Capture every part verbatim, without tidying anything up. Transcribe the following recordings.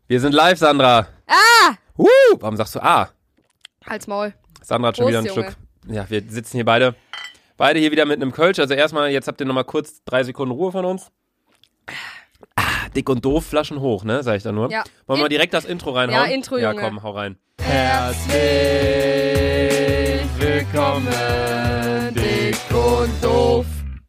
Wir sind live, Sandra. Ah! Uh, warum sagst du ah? Halt's Maul. Sandra hat schon Prost, wieder einen Junge. Schluck. Ja, wir sitzen hier beide. Beide hier wieder mit einem Kölsch. Also erstmal, jetzt habt ihr nochmal kurz drei Sekunden Ruhe von uns. Ah, dick und doof, Flaschen hoch, ne? Sag ich da nur. Ja. Wollen wir In- direkt das Intro reinhauen? Ja, Intro, Ja, Junge. komm, hau rein. Herzlich willkommen, dick und doof.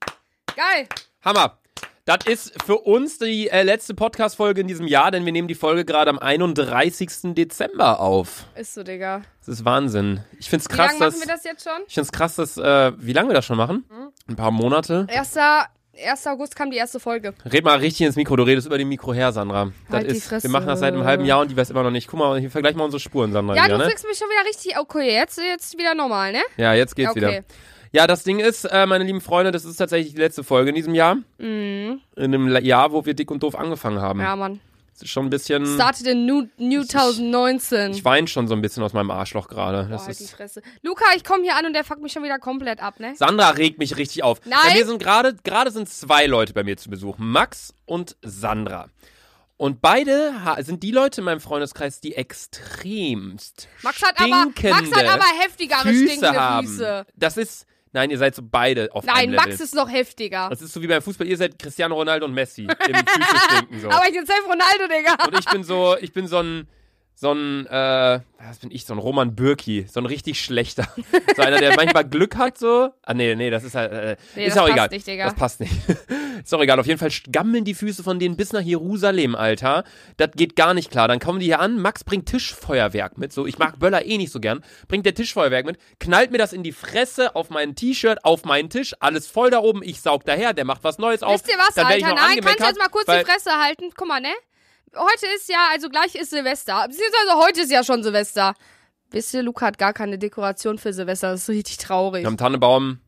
Geil. Hammer. Das ist für uns die äh, letzte Podcast-Folge in diesem Jahr, denn wir nehmen die Folge gerade am einunddreißigsten Dezember auf. Ist so, Digga. Das ist Wahnsinn. Ich find's Wie krass, lange dass... machen wir das jetzt schon? Ich find's krass, dass... Äh, wie lange wir das schon machen? Mhm. Ein paar Monate. Erster erster August kam die erste Folge. Red mal richtig ins Mikro, du redest über dem Mikro her, Sandra. Das Halt die ist, Fresse. wir machen das seit einem halben Jahr und die weiß immer noch nicht. Guck mal, hier vergleich mal unsere Spuren, Sandra. Ja, wieder, du ne? kriegst mich schon wieder richtig... Okay, jetzt, jetzt wieder normal, ne? Ja, jetzt geht's Okay. wieder. Ja, das Ding ist, äh, meine lieben Freunde, das ist tatsächlich die letzte Folge in diesem Jahr. Mhm. In einem La- Jahr, wo wir dick und doof angefangen haben. Ja, Mann. Das ist schon ein bisschen... Started in New, New zwanzig neunzehn. Ich weine schon so ein bisschen aus meinem Arschloch gerade. Boah, Das halt die ist... Fresse. Luca, ich komme hier an und der fuckt mich schon wieder komplett ab, ne? Sandra regt mich richtig auf. Nein. Bei mir sind gerade, gerade sind zwei Leute bei mir zu Besuch. Max und Sandra. Und beide ha- sind die Leute in meinem Freundeskreis, die extremst Max hat aber, Max stinkende hat aber heftigere Füße stinkende haben. Füße. Das ist, nein, ihr seid so beide auf Nein, einem Level. Max ist noch heftiger. Das ist so wie beim Fußball, ihr seid Cristiano Ronaldo und Messi. Im Füße stinken so. Aber ich bin safe Ronaldo, Digga. Und ich bin so, ich bin so ein, so ein, äh, was bin ich, so ein Roman Bürki, so ein richtig schlechter. So einer, der manchmal Glück hat, so. Ah, nee, nee, das ist halt, äh, Nee, ist das auch passt egal. nicht, Digga. Das passt nicht. Ist auch egal. Auf jeden Fall gammeln die Füße von denen bis nach Jerusalem, Alter. Das geht gar nicht klar. Dann kommen die hier an, Max bringt Tischfeuerwerk mit, so, ich mag Böller eh nicht so gern, bringt der Tischfeuerwerk mit, knallt mir das in die Fresse, auf mein T-Shirt, auf meinen Tisch, alles voll da oben, ich saug daher, der macht was Neues auf. Wisst ihr was, Dann werd ich Alter? noch Nein, kannst du angemeckert, jetzt mal kurz weil- die Fresse halten? Guck mal, ne? Heute ist ja, also gleich ist Silvester. Beziehungsweise heute ist ja schon Silvester. Wisst ihr, Luca hat gar keine Dekoration für Silvester. Das ist richtig traurig. Am Tannenbaum.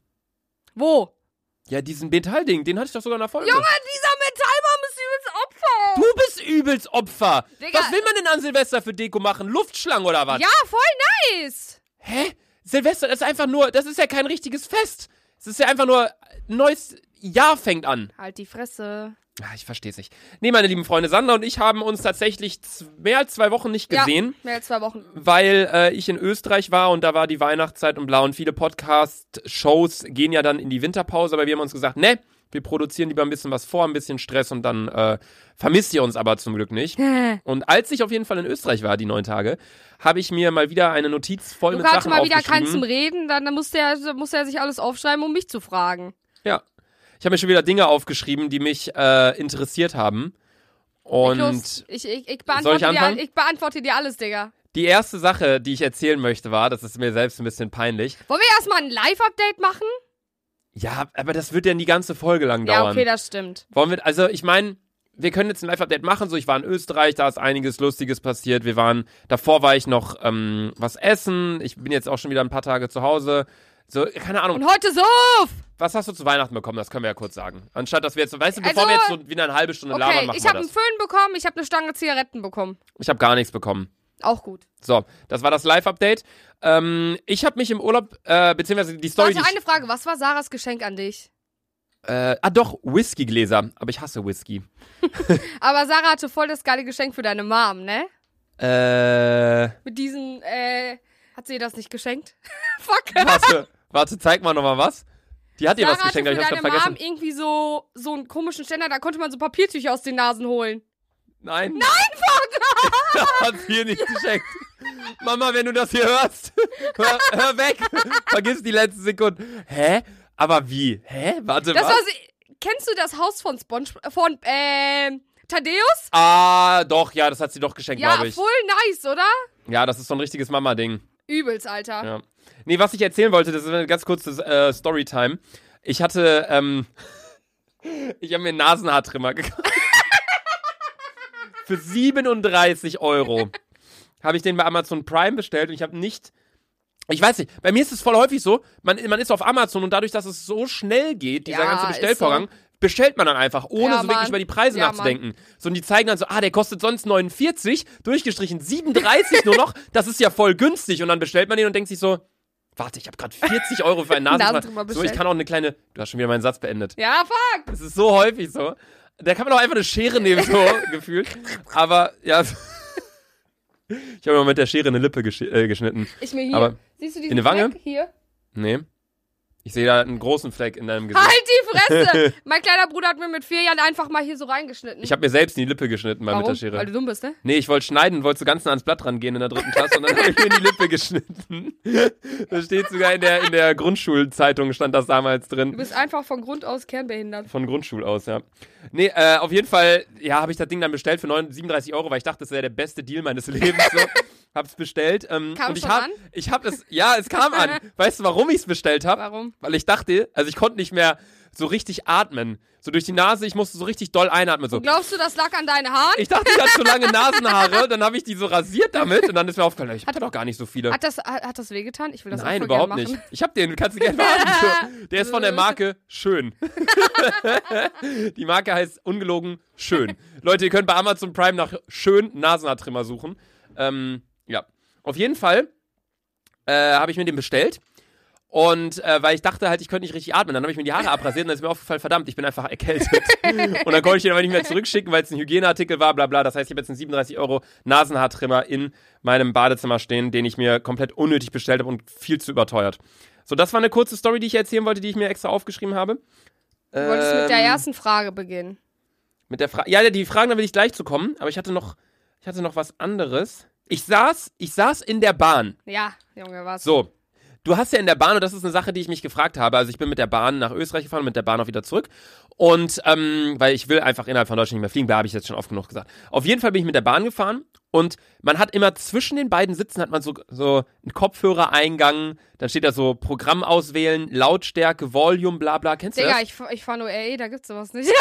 Wo? Ja, diesen Metallding, den hatte ich doch sogar in der Folge. Junge, dieser Metallbaum ist übelst Opfer. Du bist übelst Opfer. Digga. Was will man denn an Silvester für Deko machen? Luftschlangen oder was? Ja, voll nice. Hä? Silvester, das ist einfach nur, das ist ja kein richtiges Fest. Es ist ja einfach nur, ein neues Jahr fängt an. Halt die Fresse. Ah, ich versteh's nicht. Nee, meine lieben Freunde, Sandra und ich haben uns tatsächlich z- mehr als zwei Wochen nicht gesehen, Ja, mehr als zwei Wochen. weil äh, ich in Österreich war und da war die Weihnachtszeit und bla und viele Podcast-Shows gehen ja dann in die Winterpause, aber wir haben uns gesagt, ne, wir produzieren lieber ein bisschen was vor, ein bisschen Stress und dann äh, vermisst ihr uns aber zum Glück nicht. Und als ich auf jeden Fall in Österreich war, die neun Tage, habe ich mir mal wieder eine Notiz voll mit Luca hatte Sachen mal wieder aufgeschrieben. keinen zum Reden, dann, dann musste, er, musste er sich alles aufschreiben, um mich zu fragen. Ja. Ich habe mir schon wieder Dinge aufgeschrieben, die mich äh, interessiert haben. Und Los, ich, ich, ich, Soll ich beantworte dir, anfangen? ich beantworte dir alles, Digga. die erste Sache, die ich erzählen möchte, war, das ist mir selbst ein bisschen peinlich. Wollen wir erstmal ein Live-Update machen? Ja, aber das wird ja die ganze Folge lang Ja, dauern. okay, das stimmt. Wollen wir, also ich meine, wir können jetzt ein Live-Update machen. So, ich war in Österreich, da ist einiges Lustiges passiert. Wir waren, davor war ich noch ähm, was essen. Ich bin jetzt auch schon wieder ein paar Tage zu Hause. So, keine Ahnung. Und heute Suff! Was hast du zu Weihnachten bekommen? Das können wir ja kurz sagen. Anstatt, dass wir jetzt, weißt du, bevor Also, wir jetzt so wieder eine halbe Stunde labern, Okay, machen ich wir habe einen das. Föhn bekommen, ich habe eine Stange Zigaretten bekommen. Ich habe gar nichts bekommen. Auch gut. So, das war das Live-Update. Ähm, ich habe mich im Urlaub, äh, beziehungsweise die Story, Warte, die ich, eine Frage, was war Sarahs Geschenk an dich? äh, ah doch, Whiskygläser. Aber ich hasse Whisky. Aber Sarah hatte voll das geile Geschenk für deine Mom, ne? Äh, Mit diesen, äh, hat sie dir das nicht geschenkt? Fuck. warte, warte, zeig mal nochmal was. Die hat dir Sarah was geschenkt, aber hatte ich für hab's deine grad Mom vergessen. irgendwie so, so einen komischen Ständer, da konnte man so Papiertücher aus den Nasen holen. Nein. Nein, hat sie ihr nicht geschenkt. Mama, wenn du das hier hörst, hör, hör weg. Vergiss die letzten Sekunden. Hä? Aber wie? Hä? Warte, Das was? war sie, kennst du das Haus von SpongeBob, von, ähm, Thaddeus? Ah, doch, ja, das hat sie doch geschenkt, Ja, glaube ich. voll nice, oder? Ja, das ist so ein richtiges Mama-Ding. Übelst, Alter. Ja. Nee, was ich erzählen wollte, das ist eine ganz kurze äh, Storytime. Ich hatte, ähm, ich habe mir einen Nasenhaartrimmer gekauft. Für siebenunddreißig Euro habe ich den bei Amazon Prime bestellt und ich habe nicht, ich weiß nicht, bei mir ist es voll häufig so, man, man ist auf Amazon und dadurch, dass es so schnell geht, dieser Ja, ganze ist Bestellvorgang, bestellt man dann einfach, ohne Ja, so wirklich Mann. über die Preise Ja, nachzudenken. So, und die zeigen dann so, ah, der kostet sonst neunundvierzig, durchgestrichen siebenunddreißig nur noch, das ist ja voll günstig. Und dann bestellt man den und denkt sich so, warte, ich habe gerade vierzig Euro für einen Nasentrimmer Nasentrimmer. So, ich bestellt. kann auch eine kleine, du hast schon wieder meinen Satz beendet. Ja, fuck. Das ist so häufig so. Da kann man auch einfach eine Schere nehmen, so gefühlt. Aber, ja, Ich habe mir mit der Schere eine Lippe gesch äh, geschnitten. Ich mir hier. Aber Siehst du diesen in der Wange? Fleck hier? Nee. Ich sehe da einen großen Fleck in deinem Gesicht. Halt die Fresse! Mein kleiner Bruder hat mir mit vier Jahren einfach mal hier so reingeschnitten. Ich habe mir selbst in die Lippe geschnitten mal Warum? mit der Schere. Weil du dumm bist, ne? Nee, ich wollte schneiden, wollte so ganz nah ans Blatt rangehen in der dritten Klasse und dann habe ich mir in die Lippe geschnitten. Das steht sogar in der, in der Grundschulzeitung, stand das damals Du drin. bist einfach von Grund aus kernbehindert. Von Grundschul aus, ja. Nee, äh, auf jeden Fall, ja, habe ich das Ding dann bestellt für siebenunddreißig Euro, weil ich dachte, das wäre der beste Deal meines Lebens. So. Hab's bestellt. Ähm, Kam und ich schon hab, an? Ich hab es, ja, es kam an. Weißt du, warum ich es bestellt habe? Warum? Weil ich dachte, also ich konnte nicht mehr so richtig atmen. So durch die Nase, ich musste so richtig doll einatmen. So. Glaubst du, das lag an deinen Haaren? Ich dachte, ich hatte zu lange Nasenhaare, dann habe ich die so rasiert damit und dann ist mir aufgefallen, ich hatte doch gar nicht so viele. Hat das, hat, hat das wehgetan? Ich will das Nein, auch voll überhaupt gern machen. nicht. Ich hab den, kannst du gerne machen. Der ist von der Marke Schön. Die Marke heißt ungelogen Schön. Leute, ihr könnt bei Amazon Prime nach Schön Nasenhaartrimmer suchen. Ähm, ja. Auf jeden Fall äh, habe ich mir den bestellt. Und äh, weil ich dachte halt, ich könnte nicht richtig atmen. Dann habe ich mir die Haare abrasiert und dann ist mir aufgefallen, verdammt, ich bin einfach erkältet. Und dann konnte ich den aber nicht mehr zurückschicken, weil es ein Hygieneartikel war, bla bla. Das heißt, ich habe jetzt einen siebenunddreißig Euro Nasenhaartrimmer in meinem Badezimmer stehen, den ich mir komplett unnötig bestellt habe und viel zu überteuert. So, das war eine kurze Story, die ich erzählen wollte, die ich mir extra aufgeschrieben habe. Du wolltest mit der Ähm, ersten Frage beginnen. Mit der Frage. Ja, die Fragen, da will ich gleich zu kommen, aber ich hatte noch, ich hatte noch was anderes. Ich saß, ich saß in der Bahn. Ja, Junge, was? So. Du hast ja in der Bahn, und das ist eine Sache, die ich mich gefragt habe, also ich bin mit der Bahn nach Österreich gefahren und mit der Bahn auch wieder zurück und, ähm, weil ich will einfach innerhalb von Deutschland nicht mehr fliegen, da habe ich jetzt schon oft genug gesagt. Auf jeden Fall bin ich mit der Bahn gefahren und man hat immer zwischen den beiden Sitzen hat man so, so einen Kopfhörereingang, dann steht da so Programm auswählen, Lautstärke, Volume, bla bla, kennst du Digga, das? ich, ich fahr nur R E, da gibt's sowas nicht.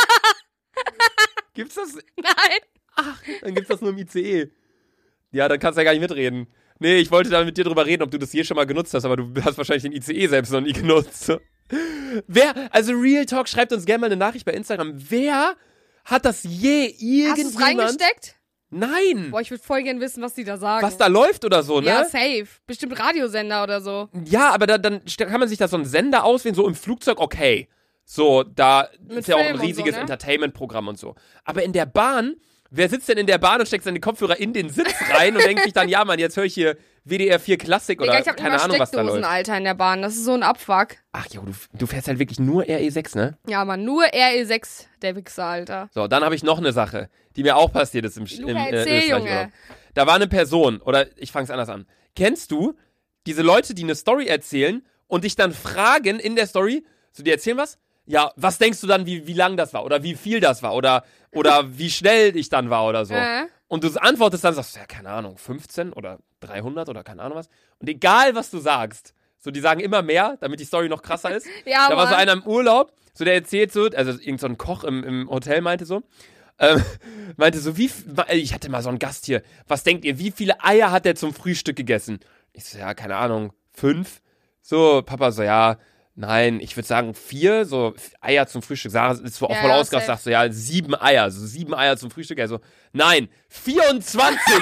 Gibt's das? Nein. Ach, dann gibt's das nur im I C E. Ja, dann kannst du ja gar nicht mitreden. Nee, ich wollte da mit dir drüber reden, ob du das hier schon mal genutzt hast, aber du hast wahrscheinlich den I C E selbst noch nie genutzt. So. Wer, also Real Talk, schreibt uns gerne mal eine Nachricht bei Instagram. Wer hat das je Hast du's irgendjemand... reingesteckt? Nein! Boah, ich würde voll gern wissen, was die da sagen. Was da läuft oder so, ne? Ja, safe. Bestimmt Radiosender oder so. Ja, aber da, dann st- kann man sich da so einen Sender auswählen, so im Flugzeug, okay. So, da Mit ist ja auch ein Film und riesiges so, ne? Entertainment-Programm und so. Aber in der Bahn, wer sitzt denn in der Bahn und steckt seine Kopfhörer in den Sitz rein und denkt sich dann, ja Mann, jetzt höre ich hier W D R vier Klassik oder Digga, ich hab keine immer Ahnung, was da Steckdosen, läuft. Alter, in der Bahn. Das ist so ein Abfuck. Ach jo, du, du fährst halt wirklich nur R E sechs, ne? Ja, Mann, nur R E sechs, der Wichser, Alter. So, dann habe ich noch eine Sache, die mir auch passiert ist im, Sch- Luca, im äh, erzähl, Österreich-Urlaub. Junge. Da war eine Person, oder ich fange es anders an. Kennst du diese Leute, die eine Story erzählen und dich dann fragen in der Story, so die erzählen was? Ja, was denkst du dann, wie, wie lang das war oder wie viel das war oder, oder wie schnell ich dann war oder so. Äh. Und du antwortest dann, sagst du, ja, keine Ahnung, fünfzehn oder dreihundert oder keine Ahnung was. Und egal, was du sagst, so, die sagen immer mehr, damit die Story noch krasser ist. Ja, Da war so Mann. einer im Urlaub, so der erzählt so, also irgend so ein Koch im, im Hotel meinte so, ähm, meinte so, wie, f- ich hatte mal so einen Gast hier, was denkt ihr, wie viele Eier hat der zum Frühstück gegessen? Ich so, ja, keine Ahnung, fünf? So, Papa so, ja, nein, ich würde sagen vier, so f- Eier zum Frühstück. Sarah ist so auch Ja, voll ja, ausgerastet, safe. sagst so, ja, sieben Eier, so sieben Eier zum Frühstück. Er so, nein, vierundzwanzig!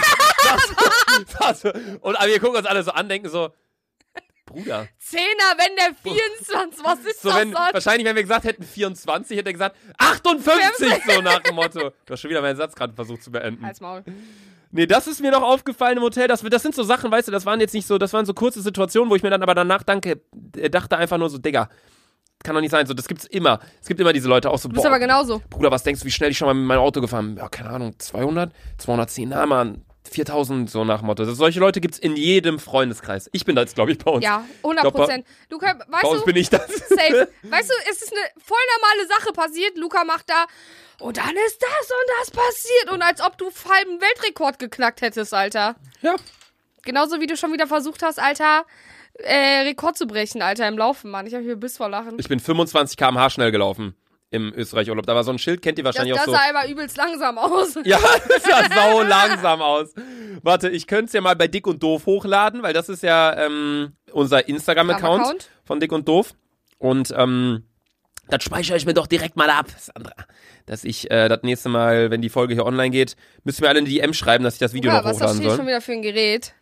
das, das, und aber wir gucken uns alle so an, denken so, Bruder. Zehner, wenn der vierundzwanzig, was ist So, das wenn, sonst? wahrscheinlich, wenn wir gesagt hätten vierundzwanzig, hätte er gesagt achtundfünfzig, so nach dem Motto. Du hast schon wieder meinen Satz gerade versucht zu beenden. Halt's Maul. Nee, das ist mir noch aufgefallen im Hotel. Das, das sind so Sachen, weißt du, das waren jetzt nicht so, das waren so kurze Situationen, wo ich mir dann aber danach danke, äh, dachte einfach nur so, Digga, kann doch nicht sein. So, das gibt's immer. Es gibt immer diese Leute auch so, Du bist boah, aber genauso. Bruder, was denkst du, wie schnell ich schon mal mit meinem Auto gefahren bin? Ja, keine Ahnung, zweihundert, zweihundertzehn, na man, viertausend, so nach dem Motto. Das, solche Leute gibt's in jedem Freundeskreis. Ich bin das, glaube ich, bei uns. Ja, hundert Prozent. Du könnt, Bei weißt uns du, bin ich das. safe. Weißt du, es ist eine voll normale Sache passiert. Luca macht da, und dann ist das und das passiert. Und als ob du halben Weltrekord geknackt hättest, Alter. Ja. Genauso wie du schon wieder versucht hast, Alter, äh, Rekord zu brechen, Alter, im Laufen, Mann. Ich hab hier Biss vor Lachen. Ich bin fünfundzwanzig Kilometer pro Stunde schnell gelaufen im Österreich-Urlaub. Da war so ein Schild, kennt ihr das wahrscheinlich das auch so. sah aber übelst langsam aus. Ja, das sah sau langsam aus. Warte, ich könnte es ja mal bei Dick und Doof hochladen, weil das ist ja ähm, unser Instagram-Account Account. von Dick und Doof. Und ähm, das speichere ich mir doch direkt mal ab, Sandra. Dass ich äh, das nächste Mal, wenn die Folge hier online geht, müsst ihr mir alle eine D M schreiben, dass ich das Video Luca, noch was ist das hochladen hier soll. schon wieder für ein Gerät?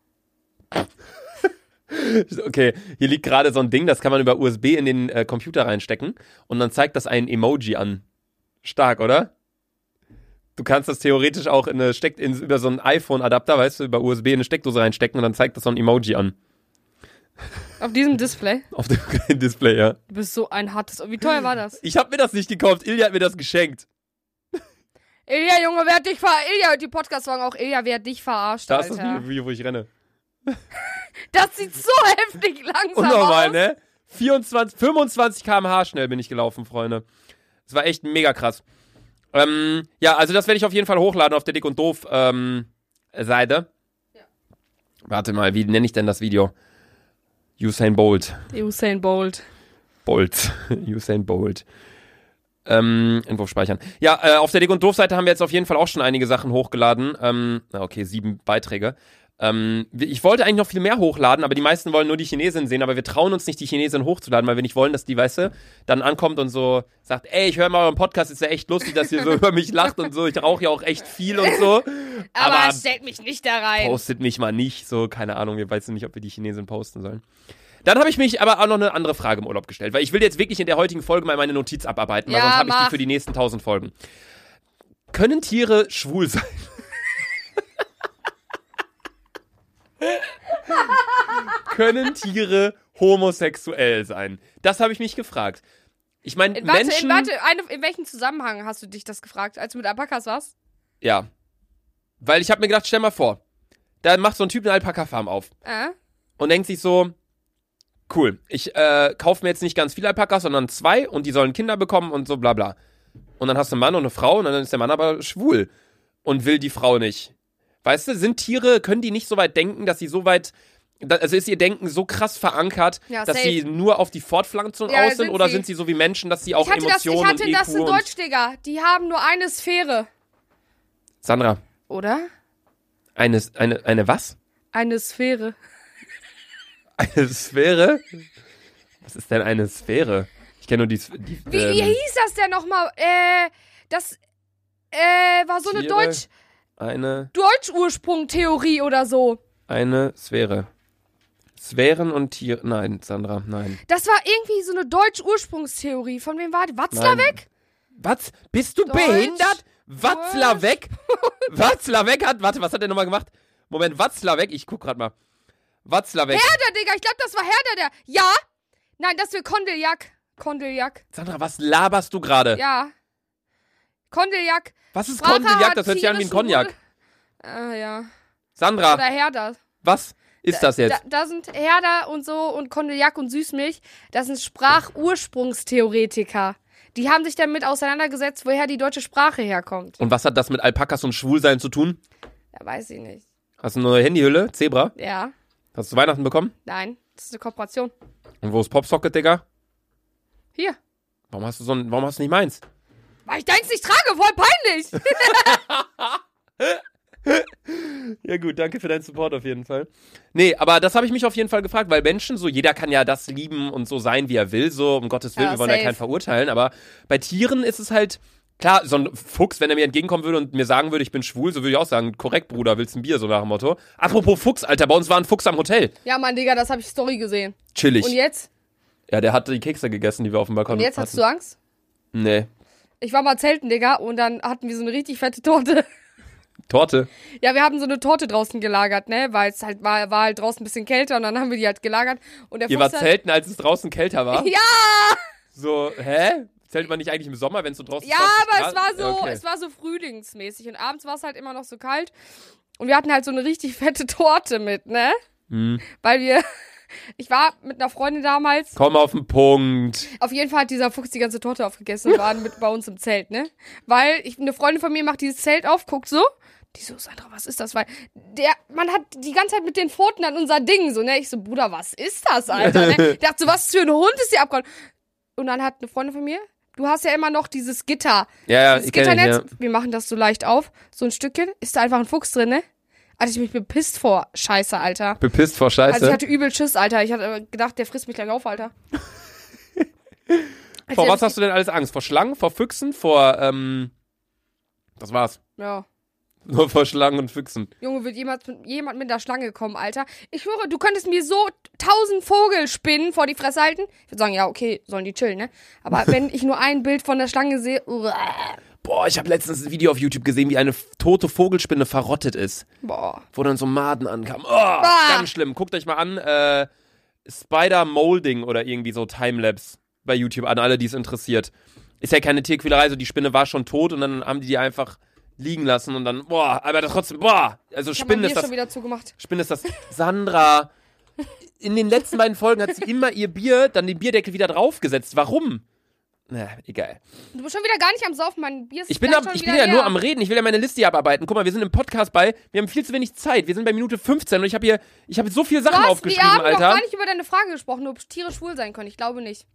Okay, hier liegt gerade so ein Ding, das kann man über U S B in den äh, Computer reinstecken und dann zeigt das ein Emoji an. Stark, oder? Du kannst das theoretisch auch in eine Steck in, über so einen iPhone-Adapter, weißt du, über U S B in eine Steckdose reinstecken und dann zeigt das so ein Emoji an. Auf diesem Display? Auf dem kleinen Display, ja. Du bist so ein hartes... Wie teuer war das? Ich hab mir das nicht gekauft, Ilja hat mir das geschenkt. Ilja, Junge, wer hat dich verarscht? Ilja, die Podcast-Wagen auch. Ilja, wer hat dich verarscht, Da Alter? ist das Video, wo ich renne. Das sieht so heftig langsam Unnormal, aus. ne? vierundzwanzig, fünfundzwanzig Kilometer pro Stunde schnell bin ich gelaufen, Freunde. Das war echt mega krass. Ähm, ja, also das werde ich auf jeden Fall hochladen auf der Dick und Doof ähm, Seite. Ja. Warte mal, wie nenne ich denn das Video? Usain Bolt. Usain Bolt. Bolt. Usain Bolt. Ähm, Entwurf speichern. Ja, äh, auf der Dick und Doof Seite haben wir jetzt auf jeden Fall auch schon einige Sachen hochgeladen. Ähm, na okay, sieben Beiträge. Ähm, ich wollte eigentlich noch viel mehr hochladen, aber die meisten wollen nur die Chinesin sehen, aber wir trauen uns nicht, die Chinesin hochzuladen, weil wir nicht wollen, dass die, weißt du, dann ankommt und so sagt, ey, ich höre mal euren Podcast, ist ja echt lustig, dass ihr so über mich lacht und so, ich rauche ja auch echt viel und so. Aber, Aber stellt mich nicht da rein. postet mich mal nicht, so, keine Ahnung, wir wissen nicht, ob wir die Chinesin posten sollen. Dann habe ich mich aber auch noch eine andere Frage im Urlaub gestellt, weil ich will jetzt wirklich in der heutigen Folge mal meine Notiz abarbeiten, weil Ja, sonst habe ich die mach. für die nächsten tausend Folgen. Können Tiere schwul sein? Können Tiere homosexuell sein? Das habe ich mich gefragt. Ich meine, In, warte, Menschen... in, warte eine, in welchem Zusammenhang hast du dich das gefragt? Als du mit Alpakas warst? Ja. Weil ich habe mir gedacht, stell mal vor, da macht so ein Typ eine Alpaka-Farm auf Äh? und denkt sich so, cool, ich äh, kaufe mir jetzt nicht ganz viele Alpakas, sondern zwei und die sollen Kinder bekommen und so bla bla. Und dann hast du einen Mann und eine Frau und dann ist der Mann aber schwul und will die Frau nicht. Weißt du, sind Tiere, können die nicht so weit denken, dass sie so weit, da- also ist ihr Denken so krass verankert, Ja, dass safe. sie nur auf die Fortpflanzung Ja, aus sind, sind oder sie. sind sie so wie Menschen, dass sie auch Ich hatte das, ich Emotionen hatte und das E Q in und... Deutsch, Digga. Die haben nur eine Sphäre. Sandra, Oder? eine, eine, eine was? Eine Sphäre. Eine Sphäre? Was ist denn eine Sphäre? Ich kenne nur die... die Wie, wie ähm, hieß das denn nochmal? Äh, das, äh, war so eine Tiere, Deutsch, Eine, Deutsch-Ursprung-Theorie oder so. eine Sphäre. Sphären und Tiere... Nein, Sandra, nein. Das war irgendwie so eine Deutsch-Ursprungstheorie. Von wem war die? Watzlawick? Was? Bist du Deutsch. behindert? Watzlawick? Watzlawick hat... Warte, was hat der nochmal gemacht? Moment, Watzlawick? Ich guck grad mal. Watzlawick. Herder, Digga. Ich glaube, das war Herder, der. Ja? Nein, das wird Kondeljak. Kondeljak. Sandra, was laberst du gerade? Ja. Kondeljak. Was ist Sprache Kondiak? hat Das hört sich an wie ein tierischen Cognac. Wurzel- Ah, ja. Sandra, Oder Herder. was ist das jetzt? Da, da sind Herder und so und Kondiak und Süßmilch. Das sind Sprachursprungstheoretiker. Die haben sich damit auseinandergesetzt, woher die deutsche Sprache herkommt. Und was hat das mit Alpakas und Schwulsein zu tun? Ja, weiß ich nicht. Hast du eine neue Handyhülle? Zebra? Ja, Hast du Weihnachten bekommen? nein, das ist eine Kooperation. Und wo ist Popsocket, Digga? Hier. Warum hast du so ein, warum hast du nicht meins? Weil ich deins nicht trage, voll peinlich. Ja gut, danke für deinen Support auf jeden Fall. Nee, aber das habe ich mich auf jeden Fall gefragt, weil Menschen, so jeder kann ja das lieben und so sein, wie er will, so um Gottes Willen, Ja, wir wollen ja safe. keinen verurteilen, aber bei Tieren ist es halt, klar, so ein Fuchs, wenn er mir entgegenkommen würde und mir sagen würde, ich bin schwul, so würde ich auch sagen, korrekt, Bruder, willst ein Bier, so nach dem Motto. Apropos Fuchs, Alter, bei uns war ein Fuchs am Hotel. Ja, Mann, Digga, das habe ich Story gesehen. Chillig. Und jetzt? Ja, der hat die Kekse gegessen, die wir auf dem Balkon Und jetzt hatten. hast du Angst? Nee. Ich war mal zelten, Digga, und dann hatten wir so eine richtig fette Torte. Torte. Ja, wir haben so eine Torte draußen gelagert, ne, weil es halt war, war halt draußen ein bisschen kälter und dann haben wir die halt gelagert. Und der Ihr Fuchs wart hat- zelten, als es draußen kälter war? Ja! So, hä? Zählt man nicht eigentlich im Sommer, wenn es so draußen Ja, zwanzig aber Grad? es war so, Okay. es war so frühlingsmäßig und abends war es halt immer noch so kalt. Und wir hatten halt so eine richtig fette Torte mit, ne? Hm. Weil wir, ich war mit einer Freundin damals, Komm auf den Punkt. auf jeden Fall hat dieser Fuchs die ganze Torte aufgegessen und war mit bei uns im Zelt, ne? Weil ich, eine Freundin von mir macht dieses Zelt auf, guckt so, die so, Sandra, was ist das? Weil der, man hat die ganze Zeit mit den Pfoten an unser Ding, so, ne? Ich so, Bruder, was ist das, Alter? Ne? Ich dachte so, was für ein Hund ist hier abgehauen? Und dann hat eine Freundin von mir, du hast ja immer noch dieses Gitter. Ja, ja, Das ich kenne Gitternetz, ja. wir machen das so leicht auf, so ein Stückchen, ist da einfach ein Fuchs drin, ne? Alter, ich mich bepisst vor Scheiße, Alter. Bepisst vor Scheiße. Also ich hatte übel Schiss, Alter. Ich hatte gedacht, der frisst mich gleich auf, Alter. vor was hast du denn alles Angst? Vor Schlangen, vor Füchsen, vor, ähm, das war's. Ja. Nur vor Schlangen und Füchsen. Junge, wird jemand, jemand mit der Schlange kommen, Alter. Ich schwöre, du könntest mir so tausend Vogelspinnen vor die Fresse halten. Ich würde sagen, ja, okay, sollen die chillen, ne? Aber wenn ich nur ein Bild von der Schlange sehe, uah. Boah, ich habe letztens ein Video auf YouTube gesehen, wie eine f- tote Vogelspinne verrottet ist. Boah. Wo dann so Maden ankamen. Oh, ganz schlimm. Guckt euch mal an, äh, Spider Molding oder irgendwie so Timelapse bei YouTube an, alle, die es interessiert. Ist ja keine Tierquälerei, so die Spinne war schon tot und dann haben die die einfach liegen lassen und dann, boah, aber das trotzdem, boah. Also Ich hab mein Spinnen Bier ist das, schon wieder zugemacht. Spinnen ist das. Sandra, in den letzten beiden Folgen hat sie immer ihr Bier, dann den Bierdeckel wieder draufgesetzt. Warum? Na, egal. Du bist schon wieder gar nicht am Saufen, mein Bier ist Ich bin, gleich ab, schon ich wieder bin ja leer. nur am Reden, ich will ja meine Liste hier abarbeiten. Guck mal, wir sind im Podcast bei, wir haben viel zu wenig Zeit. Wir sind bei Minute fünfzehn und ich habe hier, ich habe so viele Sachen Was? aufgeschrieben, Wir haben Alter. doch gar nicht über deine Frage gesprochen, ob Tiere schwul sein können. Ich glaube nicht.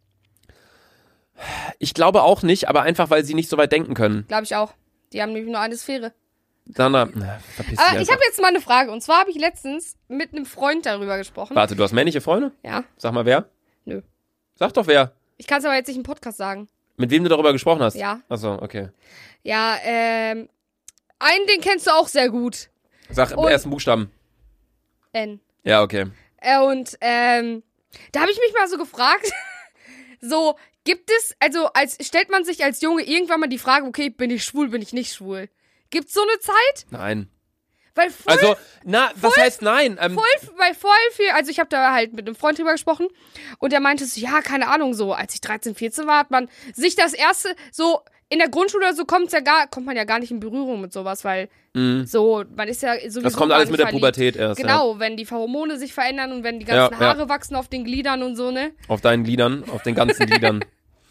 Ich glaube auch nicht, aber einfach, weil sie nicht so weit denken können. Glaube ich auch. Die haben nämlich nur eine Sphäre. Sandra, na, verpiss dich Aber ich einfach. habe jetzt mal eine Frage. Und zwar habe ich letztens mit einem Freund darüber gesprochen. Warte, du hast männliche Freunde? Ja, Sag mal, wer? nö. Sag doch, wer. Ich kann es aber jetzt nicht im Podcast sagen. Mit wem du darüber gesprochen hast? Ja. Achso, okay. Ja, ähm. Einen, den kennst du auch sehr gut. Sag im Und- ersten Buchstaben. N. Ja, okay. Äh, und, ähm. Da habe ich mich mal so gefragt. So, gibt es, also als stellt man sich als Junge irgendwann mal die Frage, okay, bin ich schwul, bin ich nicht schwul? Gibt's so eine Zeit? Nein. Weil voll, Also, na, was heißt nein? Ähm, voll, weil voll viel, also ich habe da halt mit einem Freund drüber gesprochen und der meinte so, ja, keine Ahnung, so, als ich dreizehn, vierzehn war, hat man sich das erste, so, in der Grundschule oder so kommt's ja gar, kommt man ja gar nicht in Berührung mit sowas, weil mh. so, man ist ja sowieso Das kommt gar alles nicht mit der verliebt. Pubertät erst. Genau, wenn die Hormone sich verändern und wenn die Ja, ganzen ja. Haare wachsen auf den Gliedern und so, ne? Ja. Auf deinen Gliedern, auf den ganzen Gliedern.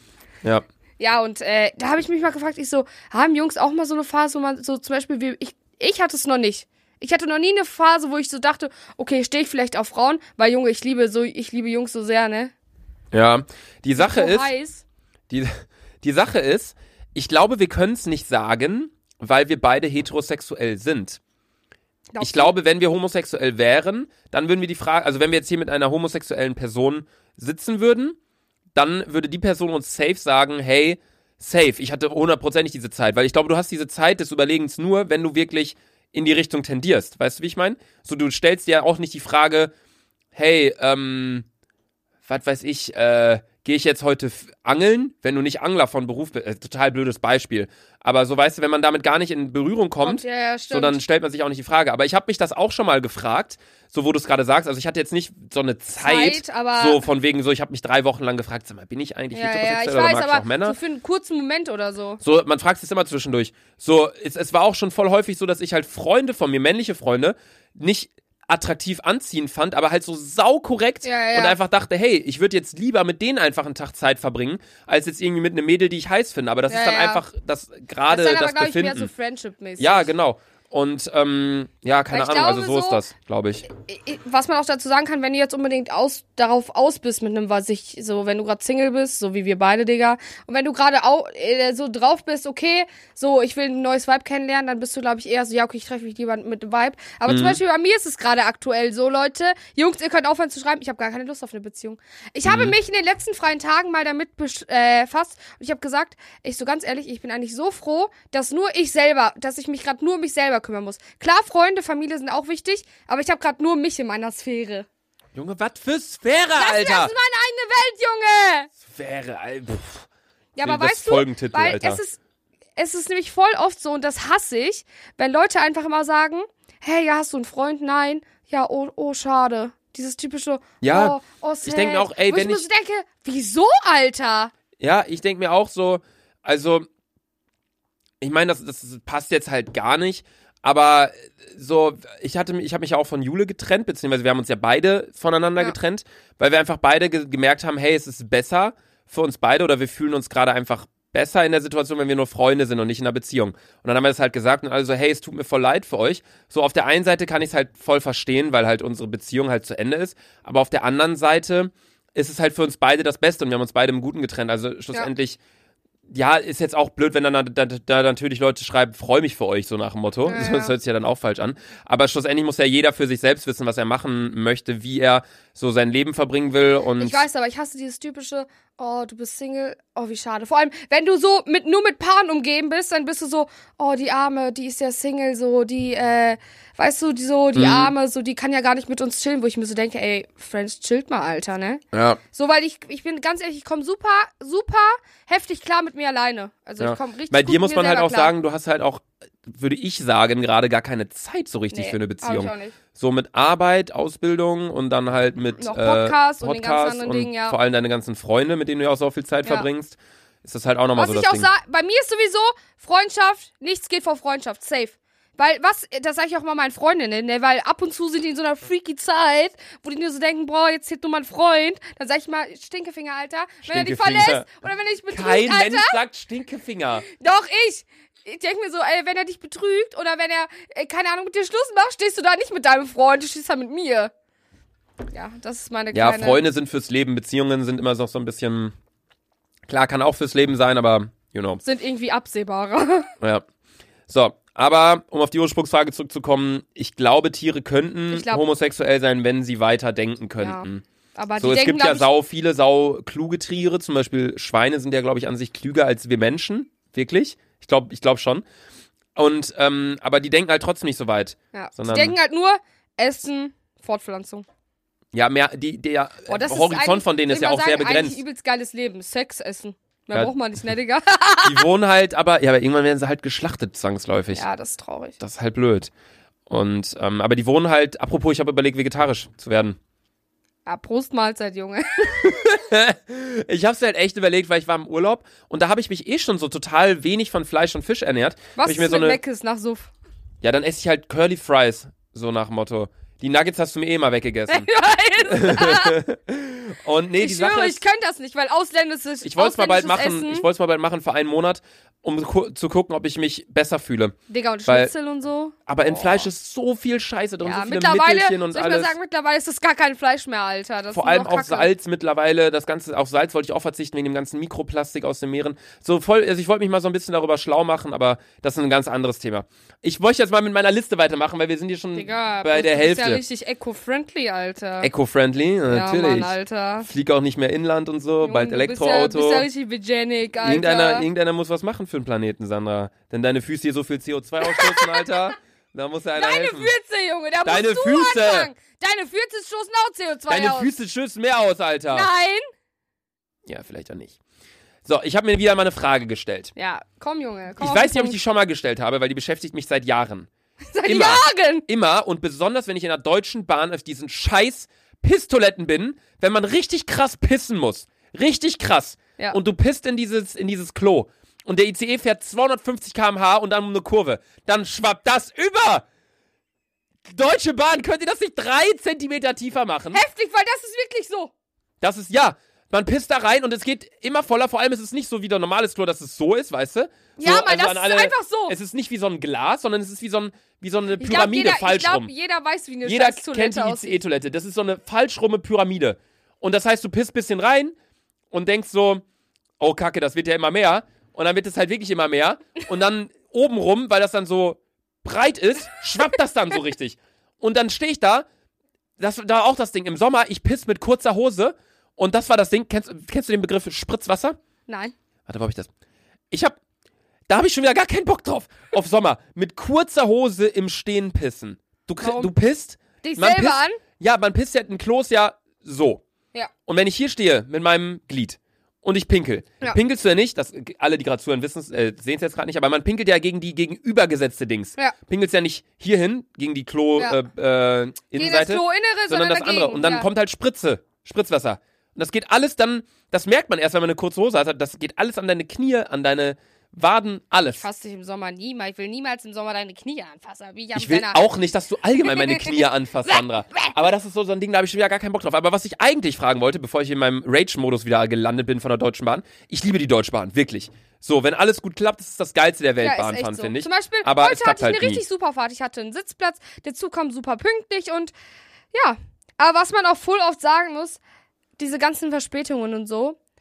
Ja. Ja, und äh, da habe ich mich mal gefragt, ich so, haben Jungs auch mal so eine Phase, wo man so zum Beispiel, wie, ich, ich hatte es noch nicht. Ich hatte noch nie eine Phase, wo ich so dachte, okay, stehe ich vielleicht auf Frauen, weil Junge, ich liebe so, ich liebe Jungs so sehr, ne? Ja. Die Sache So ist, heiß. die, die Sache ist, ich glaube, wir können es nicht sagen, weil wir beide heterosexuell sind. Glaubst Ich du? glaube, wenn wir homosexuell wären, dann würden wir die Frage, also wenn wir jetzt hier mit einer homosexuellen Person sitzen würden, dann würde die Person uns safe sagen, hey, safe, ich hatte hundertprozentig diese Zeit, weil ich glaube, du hast diese Zeit des Überlegens nur, wenn du wirklich in die Richtung tendierst. Weißt du, wie ich meine? So, du stellst dir ja auch nicht die Frage, hey, ähm, was weiß ich, äh, gehe ich jetzt heute f- angeln, wenn du nicht Angler von Beruf bist? Äh, total blödes Beispiel. Aber so, weißt du, wenn man damit gar nicht in Berührung kommt, Ja, ja, stimmt. so, dann stellt man sich auch nicht die Frage. Aber ich habe mich das auch schon mal gefragt, so wo du es gerade sagst. Also ich hatte jetzt nicht so eine Zeit, Zeit, aber- so von wegen so, ich habe mich drei Wochen lang gefragt, sag mal, bin ich eigentlich ja, ja, heterosexuell ich oder weiß, mag ich aber auch Männer? so für einen kurzen Moment oder so. So, man fragt sich immer zwischendurch. So, es, es war auch schon voll häufig so, dass ich halt Freunde von mir, männliche Freunde, nicht attraktiv anziehend fand, aber halt so saukorrekt Ja, ja, ja. und einfach dachte, hey, ich würde jetzt lieber mit denen einfach einen Tag Zeit verbringen, als jetzt irgendwie mit einem Mädel, die ich heiß finde. Aber das Ja, ist dann ja. einfach das gerade das ist dann das aber, glaube ich, mehr Befinden. so Friendship-mäßig. Ja, genau. Und, ähm, ja, keine Weil ich Ahnung, also glaube so ist so- das, glaube ich. Was man auch dazu sagen kann, wenn du jetzt unbedingt aus, darauf aus bist mit einem, was ich, so, wenn du gerade Single bist, so wie wir beide, Digga, und wenn du gerade au- äh, so drauf bist, okay, so, ich will ein neues Vibe kennenlernen, dann bist du, glaube ich, eher so, ja, okay, ich treffe mich lieber mit dem Vibe. Aber Mhm. zum Beispiel bei mir ist es gerade aktuell so, Leute, Jungs, ihr könnt aufhören zu schreiben, ich habe gar keine Lust auf eine Beziehung. Ich habe Mhm. mich in den letzten freien Tagen mal damit befasst äh, fasst und ich habe gesagt, ich so ganz ehrlich, ich bin eigentlich so froh, dass nur ich selber, dass ich mich gerade nur um mich selber kümmern muss. Klar, Freunde, Familie sind auch wichtig, aber ich habe gerade nur mich in meiner Sphäre. Junge, was für Sphäre, Das, Alter! das ist meine eigene Welt, Junge! Sphäre, Alter. Pff. Ja, Nee, aber das weißt du, Folgentitel, weil Alter. es ist, es ist nämlich voll oft so, und das hasse ich, wenn Leute einfach immer sagen, hey, ja, hast du einen Freund? Nein. Ja, oh, oh, schade. Dieses typische, Ja, oh, oh, sad. ich denk mir auch, ey, Wo wenn ich mir ich- so denke, wieso, Alter? Ja, ich denke mir auch so, also, ich meine, das, das passt jetzt halt gar nicht, aber so, ich hatte, mich- ich habe mich ja auch von Jule getrennt, beziehungsweise wir haben uns ja beide voneinander Ja. getrennt, weil wir einfach beide ge gemerkt haben, hey, es ist besser für uns beide oder wir fühlen uns gerade einfach besser in der Situation, wenn wir nur Freunde sind und nicht in einer Beziehung. Und dann haben wir das halt gesagt und also, hey, es tut mir voll leid für euch. So, auf der einen Seite kann ich es halt voll verstehen, weil halt unsere Beziehung halt zu Ende ist, aber auf der anderen Seite ist es halt für uns beide das Beste und wir haben uns beide im Guten getrennt. Also schlussendlich, ja, ist jetzt auch blöd, wenn dann da, da, da natürlich Leute schreiben, freue mich für euch, so nach dem Motto. Ja, ja. Das hört sich ja dann auch falsch an. Aber schlussendlich muss ja jeder für sich selbst wissen, was er machen möchte, wie er so sein Leben verbringen will. Und Ich weiß, aber ich hasse dieses typische, oh, du bist Single, oh, wie schade. Vor allem, wenn du so mit nur mit Paaren umgeben bist, dann bist du so, oh, die Arme, die ist ja Single, so, die, äh, weißt du, die so, die Mhm. Arme, so, die kann ja gar nicht mit uns chillen, wo ich mir so denke, ey, Friends, chillt mal, Alter, ne? Ja. So, weil ich, ich bin ganz ehrlich, ich komme super, super heftig klar mit mir alleine. Also ja. ich komme richtig Bei gut dir mit muss mir man halt selber auch klar. sagen, du hast halt auch, würde ich sagen, gerade gar keine Zeit so richtig Nee, für eine hab Beziehung. ich auch nicht. So mit Arbeit, Ausbildung und dann halt mit Noch äh, Podcast und den ganzen Podcast anderen und Dingen, ja. vor allem deine ganzen Freunde, mit denen du ja auch so viel Zeit Ja. verbringst, ist das halt auch nochmal Was so ich das auch Ding. sage, bei mir ist sowieso Freundschaft, nichts geht vor Freundschaft, safe. Weil, was, das sage ich auch mal meinen Freundinnen, ne, weil ab und zu sind die in so einer freaky Zeit, wo die nur so denken, boah, jetzt zählt nur mein Freund, dann sag ich mal, Stinkefinger, Alter, wenn er dich Stinkefinger. verlässt oder wenn er dich betrügt, Kein Alter. Mensch sagt Stinkefinger. Doch, ich. Ich denke mir so, ey, wenn er dich betrügt oder wenn er, ey, keine Ahnung, mit dir Schluss macht, stehst du da nicht mit deinem Freund, du stehst da mit mir. Ja, das ist meine Ja, kleine... Freunde sind fürs Leben, Beziehungen sind immer noch so ein bisschen, klar, kann auch fürs Leben sein, aber, you know. Sind irgendwie absehbarer. Ja. So, aber um auf die Ursprungsfrage zurückzukommen, ich glaube, Tiere könnten Ich glaub- homosexuell sein, wenn sie weiter denken könnten. Aber So, die es denken, gibt ja glaub ich, sau viele sau kluge Tiere, zum Beispiel Schweine sind ja, glaube ich, an sich klüger als wir Menschen, wirklich. Ich glaube, ich glaube schon. Und ähm, aber die denken halt trotzdem nicht so weit. ja. sondern- Die denken halt nur, Essen, Fortpflanzung. Ja, mehr die der Boah, das ist Horizont eigentlich- von denen ist soll ja ich auch mal sehr sagen, begrenzt. Eigentlich übelst geiles Leben. Sex essen. Mehr Ja. braucht man nicht, ne, Digga? Die wohnen halt, aber ja, aber irgendwann werden sie halt geschlachtet zwangsläufig. Ja, das ist traurig. Das ist halt blöd. Und ähm, aber die wohnen halt. Apropos, ich habe überlegt, vegetarisch zu werden. Ja, Prost Mahlzeit, Junge. Ich habe es halt echt überlegt, weil ich war im Urlaub und da habe ich mich eh schon so total wenig von Fleisch und Fisch ernährt. Was Hab ist ich mir mit so eine, Meckes nach Suff? Ja, dann esse ich halt Curly Fries, so nach Motto. Die Nuggets hast du mir eh mal weggegessen. Ich weiß. Und nee, die Ich Sache schwöre, ist, ich könnte das nicht, weil ausländisches ich wollte es mal bald ausländisches machen. Essen, Ich wollte es mal bald machen für einen Monat, um gu zu gucken, ob ich mich besser fühle. Digga, und weil- Schnitzel und so. Aber in Boah. Fleisch ist so viel Scheiße drin, Ja, so viele mittlerweile, Mittelchen soll und ich alles. mal sagen, mittlerweile ist das gar kein Fleisch mehr, Alter. Das Vor ist allem nur noch auf Kacke. Salz mittlerweile, das Ganze, auf Salz wollte ich auch verzichten wegen dem ganzen Mikroplastik aus den Meeren. So voll, also ich wollte mich mal so ein bisschen darüber schlau machen, aber das ist ein ganz anderes Thema. Ich wollte jetzt mal mit meiner Liste weitermachen, weil wir sind hier schon Digga, bei der du bist ja Hälfte. richtig eco-friendly, Alter. Eco-friendly, ja, natürlich. Mann, Alter. Flieg auch nicht mehr inland und so, Junge, bald du bist ja, Elektroauto. bist ja richtig Veganic, Alter. Irgendeiner, irgendeiner muss was machen für den Planeten, Sandra. Denn deine Füße hier so viel C O zwei ausstoßen, Alter. Da muss ja einer Deine helfen. Füße, Junge, da Deine musst du Füße. anfangen. Deine Füße stoßen auch C O zwei Deine aus. Füße schützen mehr aus, Alter. Nein. Ja, vielleicht auch nicht. So, ich habe mir wieder mal eine Frage gestellt. Ja, komm, Junge. Komm Ich auf weiß den nicht, ob ich die schon mal gestellt habe, weil die beschäftigt mich seit Jahren. Punkt. Seit immer. Jahren. Immer und besonders, wenn ich in der Deutschen Bahn auf diesen scheiß Pisstoiletten bin, wenn man richtig krass pissen muss. Richtig krass. Ja. Und du pisst in dieses, in dieses Klo. Und der I C E fährt zweihundertfünfzig Kilometer pro Stunde und dann um eine Kurve. Dann schwappt das über. Deutsche Bahn, könnt ihr das nicht drei Zentimeter tiefer machen? Heftig, weil das ist wirklich so. Das ist, ja, man pisst da rein und es geht immer voller. Vor allem ist es nicht so wie ein normales Klo, dass es so ist, weißt du? So, Ja, Mann, also das an ist alle- einfach so. Es ist nicht wie so ein Glas, sondern es ist wie so, ein, wie so eine Ich glaub, Pyramide, jeder, falsch ich glaub, rum. jeder weiß, wie eine Jeder scheiß kennt Toilette die I C aussieht. E-Toilette. Das ist so eine falschrumme Pyramide. Und das heißt, du pisst ein bisschen rein und denkst so, oh Kacke, das wird ja immer mehr. Und dann wird es halt wirklich immer mehr. Und dann obenrum, weil das dann so breit ist, schwappt das dann so richtig. Und dann stehe ich da, das war auch das Ding, im Sommer, ich piss mit kurzer Hose. Und das war das Ding, kennst, kennst du den Begriff Spritzwasser? Nein. Warte, wo hab ich das? Ich hab, da habe ich schon wieder gar keinen Bock drauf. Auf Sommer. Mit kurzer Hose im Stehen pissen. Du, krieg- Warum? du pisst. Dich Man selber pisst- an? Ja, man pisst ja in Klos ja so. Ja. Und wenn ich hier stehe mit meinem Glied und ich pinkel, Ja. pinkelst du ja nicht, das, alle, die gerade zuhören, wissen es, äh, sehen es jetzt gerade nicht, aber man pinkelt ja gegen die gegenübergesetzte Dings. Ja. Pinkelst ja nicht hierhin, gegen die Klo, Ja. äh, äh, Gegen das Innenseite, Klo-Innere, sondern das dagegen. andere. Und dann ja. kommt halt Spritze, Spritzwasser. Und das geht alles dann, das merkt man erst, wenn man eine kurze Hose hat, das geht alles an deine Knie, an deine Waden, alles. Fass dich im Sommer niemals. Ich will niemals im Sommer deine Knie anfassen. Wie ich, Ich will auch nicht, dass du allgemein meine Knie anfasst, Sandra. Aber das ist so, so ein Ding, da habe ich schon wieder gar keinen Bock drauf. Aber was ich eigentlich fragen wollte, bevor ich in meinem Rage-Modus wieder gelandet bin von der Deutschen Bahn, ich liebe die Deutsche Bahn, wirklich. So, wenn alles gut klappt, das ist das Geilste der Welt, Ja, ist echt Bahnfahren, so. finde ich. Zum Beispiel, Aber es heute klappt hatte ich halt eine nie. richtig super Fahrt. Ich hatte einen Sitzplatz, der Zug kam super pünktlich und ja. Aber was man auch voll oft sagen muss, diese ganzen Verspätungen und so,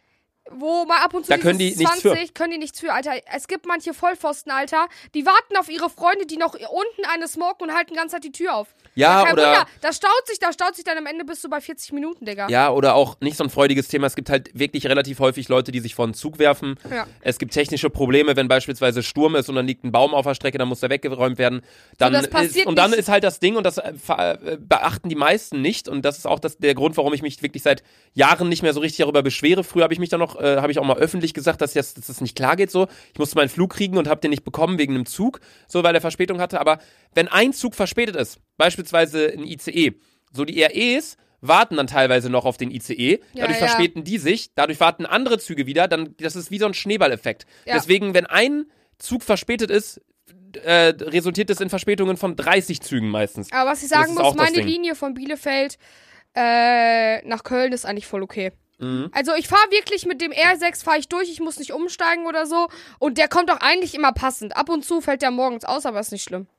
wo mal ab und zu Da können die nichts für. zwanzig, können die nichts für, Alter. Es gibt manche Vollpfosten, Alter, die warten auf ihre Freunde, die noch unten eine smoken und halten die ganze Zeit die Tür auf. Ja, kein oder... Wunder, das staut sich, das staut sich dann am Ende bist du bei vierzig Minuten, Digga. Ja, oder auch nicht so ein freudiges Thema. Es gibt halt wirklich relativ häufig Leute, die sich vor einen Zug werfen. Ja. Es gibt technische Probleme, wenn beispielsweise Sturm ist und dann liegt ein Baum auf der Strecke, dann muss der weggeräumt werden. Dann das passiert ist, und dann nicht. ist halt das Ding, und das äh, ver- äh, beachten die meisten nicht. Und das ist auch das, der Grund, warum ich mich wirklich seit Jahren nicht mehr so richtig darüber beschwere. Früher habe ich mich dann noch, äh, habe ich auch mal öffentlich gesagt, dass das, dass das nicht klar geht so. Ich musste meinen Flug kriegen und habe den nicht bekommen wegen einem Zug, so weil er Verspätung hatte. Aber wenn ein Zug verspätet ist, beispielsweise ein I C E, so die R Es warten dann teilweise noch auf den I C E, dadurch Ja, ja. verspäten die sich, dadurch warten andere Züge wieder, dann das ist wie so ein Schneeballeffekt. Ja. Deswegen, wenn ein Zug verspätet ist, äh, resultiert das in Verspätungen von dreißig Zügen meistens. Aber was ich Das sagen ist muss, auch das meine Ding. Linie von Bielefeld äh, nach Köln ist eigentlich voll okay. Mhm. Also ich fahre wirklich mit dem R sechs, fahre ich durch, ich muss nicht umsteigen oder so. Und der kommt auch eigentlich immer passend. Ab und zu fällt der morgens aus, aber ist nicht schlimm.